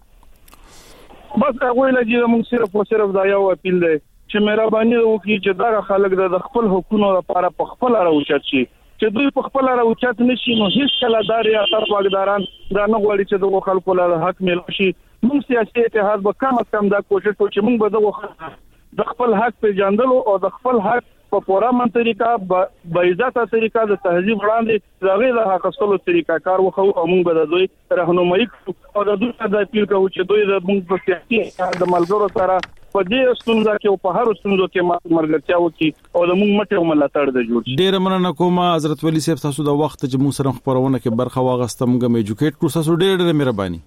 S4: بس هغه لږه موږ صرف او صرف دا یو اپیل دی چې مهرباني وکړي چې دا خلک د خپل حقوقو لپاره په خپل راوچت شي چې دوی په خپل راوچت نشي نو هیڅ کله داري اثر واګداران دا نه غواړي چې د خلکو له حق مل شي موږ سیاسي اتحاد به کم دا کوشش کوو چې موږ به د خپل حق په جاندلو او د خپل حق په پوره من طریقه به عزت طریقه د تهذیب وړاندې دغه د حق اصلو طریقه کار وخو او موږ به د دوی راهنمایي او د دوی د اپیل کوو چې دوی د موږ په سیاسي د ملګرو سره په دې ستونزه کې او په هر ستونزه کې مرګتیا وکي او د موږ مټه ملاتړ د جوړ شي.
S1: ډیر مننه کوم حضرت ولی صاحب تاسو د وخت چې موږ سره خبرونه کې برخه واغسته موږ ایجوکیټ کړو تاسو ډیر مهرباني.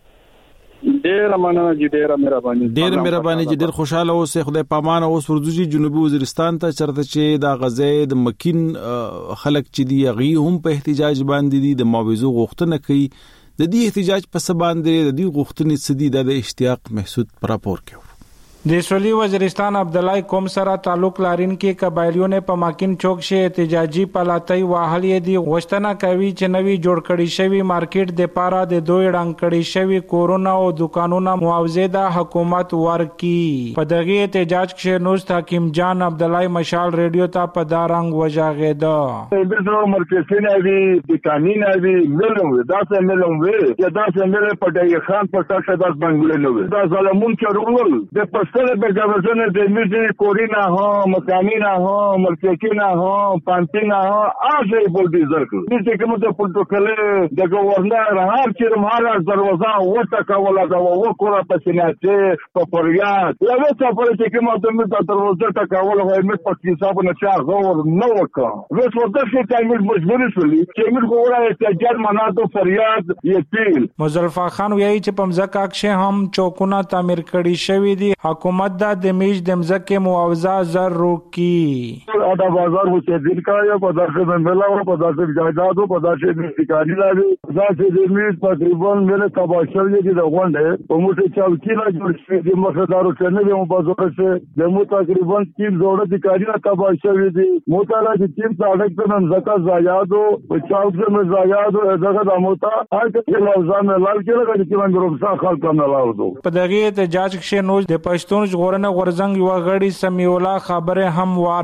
S4: ډیر مننه جی ډیر مهرباني
S1: چې ډیر خوشاله اوسې خدای پامانه اوس ورځي جنوبي وزیرستان ته چرته چې د غزې د مکین خلک چې دی غي هم په احتجاج باندې دي د معاوضو غوښتنه کوي د دې احتجاج په سبا باندې د دې غوښتنې سدي د اشتیاق محسود پر راپور کوي.
S10: د سولي وزیرستان عبدالله قوم سره تعلق لرین کې قبایلیو نه په ماکین چوک شه احتجاجي پلاتای واهلې دي غوښتنه کوي چې نوی جوړ کړي شوی مارکیټ د پاره د دوی رنګ کړي شوی کورونا او دکانونو معاوضه د حکومت ورکی په دغه احتجاج کې نوست حکیم جان عبدالله مشال ریډیو ته په دارنګ وجاغېده
S11: د مارکیټینه وی دکانینه وی ملو دا څه ملو وی دا څه ملو پټای خان په تاسو د بنگلورو دا ظالمون چرول د سره به گورنر د میرزي کورینا ها مکانینا ها مرکزینا ها پانتینا ها اجه بول دي زرکو دې کوم د پروتوکول د گورنر هر چیرې مهاراج دروازه وټه کوله دا وکړه په سیناته په پریاد یو څه په چې کوم د میرزي دروازه ټا کوله وای مې په حساب نه چا غور نو وکړه وڅ ورته چې تایمل مجبور شولې چې موږ غوړا احتجاج منادو فریاد یې
S10: مظفر خان وایي چې په مزکه کې هم چوکونه تعمیر کړي شوی دي حکومت د میج د مزکه معاوضه زر روکی
S11: دا بازار و چې دل کایا په داسې ملا او په داسې جایدادو په داسې ټیکانی لري داسې د میج تقریبا مله تباشر دي د غونډه په موټه چوکۍ نه جوړ شوی د مخدارو څنګه د مبازره څخه د مو تقریبا تیم جوړه دي کاری تباشر دي موټاله د تیم صادق ته زکات زایادو په چاوځه مې زایادو دغه د موټا هغه چې لوزان لال کې لګي چې من ګروپ خلک نه لاوځو
S10: په دغه احتجاج کې نوز د پښتون غورنه غورزنګ یو غړي سمیولا خبره هم واروي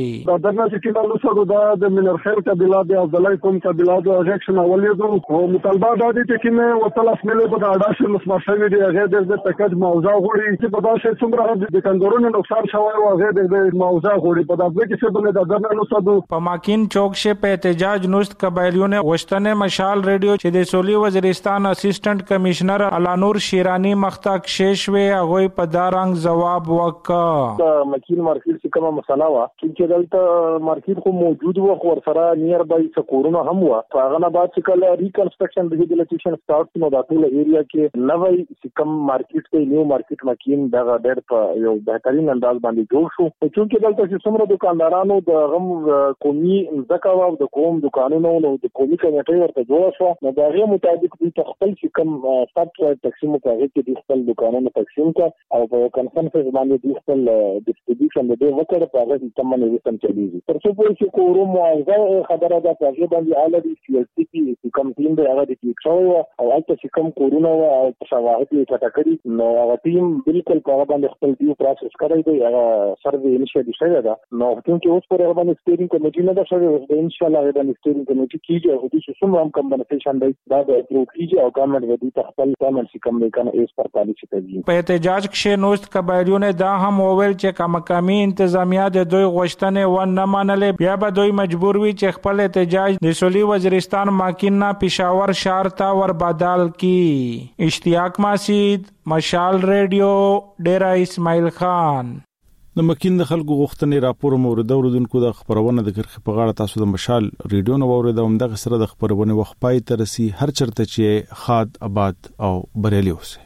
S10: کې
S5: دا درنه چې کله وسو دا د منرخیر قبيله د عبدالله کوم قبيله د اجکشن اولیدو او مطالبه دا دي چې کله وصل اسمله په اډاشه مسمشه دی هغه د تکد موضوع غوړي چې په داسې څومره د کندورونو نقصان شوی او هغه د موضوع غوړي په داسې کې څه بل د درنه وسو
S10: په ماکین چوک شه په احتجاج نوست قبایلیوں نے وشتنه مشال ریډیو چې د سولي وزیرستان اسسټنټ کمشنر علانور شیرانی مختک شیشوي هغه په دارنګ جواب وکړ
S5: ماکین مارکیټ چې کومه مسله وا چې دلته مارکیټ خو موجود و خو سره نیر بای سکورونه هم و هغه نه بعد چې کله ریکنسټرکشن ریهابیلیټیشن سٹارټ نو د ټول ایریا کې نوې سکم مارکیټ ته نیو مارکیټ ماکین دغه ډېر په یو بهترین انداز باندې جوړ شو چې دلته چې څومره دکاندارانو د غم قومي ځکه د کوم دکانونو نو د قومي کمیټې ورته جوړ شو نو دا غي مطابق د خپل سکم سټاپ تقسیم کوي چې د خپل دکانونو تقسیم کا او په کنفرنس باندې د خپل ډیسټریبیوشن د وکړه په هغه سیستم باندې وسم چلیږي تر څو پورې چې کومه معاوضه خبره ده په هغه باندې اعلی سی ال سی پی سکم ټیم د هغه د کیښو او البته سکم کورونه او شواهد یې ټاکړي نو هغه ټیم بالکل په هغه باندې خپل دیو پروسس کوي دی هغه سروې انیشیټیو شوی دا نو چې اوس پر هغه باندې سټیرینګ کمیټې نه دا شوی ان شاء الله هغه باندې سټیرینګ کمیټې کیږي او د څومره هم کم بنفیشن دی دا د پروګریږي او ګورنمنت ودی ته خپل ګورنمنت سکم نه کنه ایس پر پالیسي کوي
S10: په احتجاج کې نوست قبایلیوں نے دا هم وویل چې کمکامي انتظامیه د دوی غوښتنې و نه منلې بیا به دوی مجبور وي چې خپل احتجاج د سولي وزیرستان ماکین نه پېښور شهر ته ور بدل کړي اشتیاق ماسید مشال ریډیو ډیرا اسماعیل خان
S1: د مکین د خلکو غوښتنې راپور مورد اوردونکو د خبرونه د کرخ په غاړه تاسو د مشال ریډیو نو اوریدو هم د سره د خبرونه وخت پای ترسي هر چرته چې خاد آباد او بریالي اوسه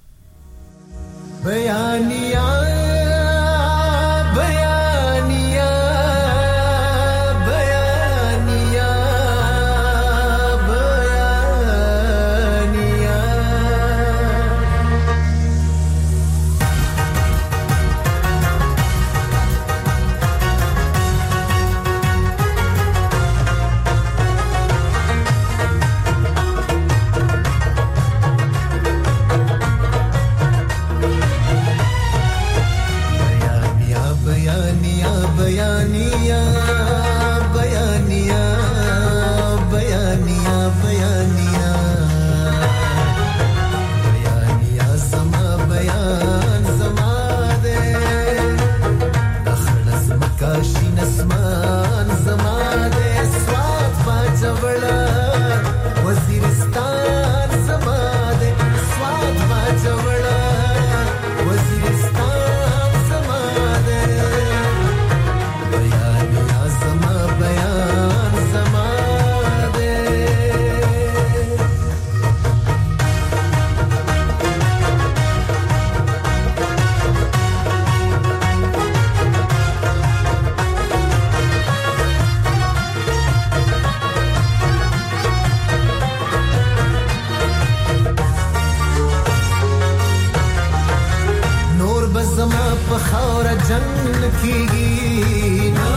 S8: بیانیا
S12: زما په خاور جنگ کیږي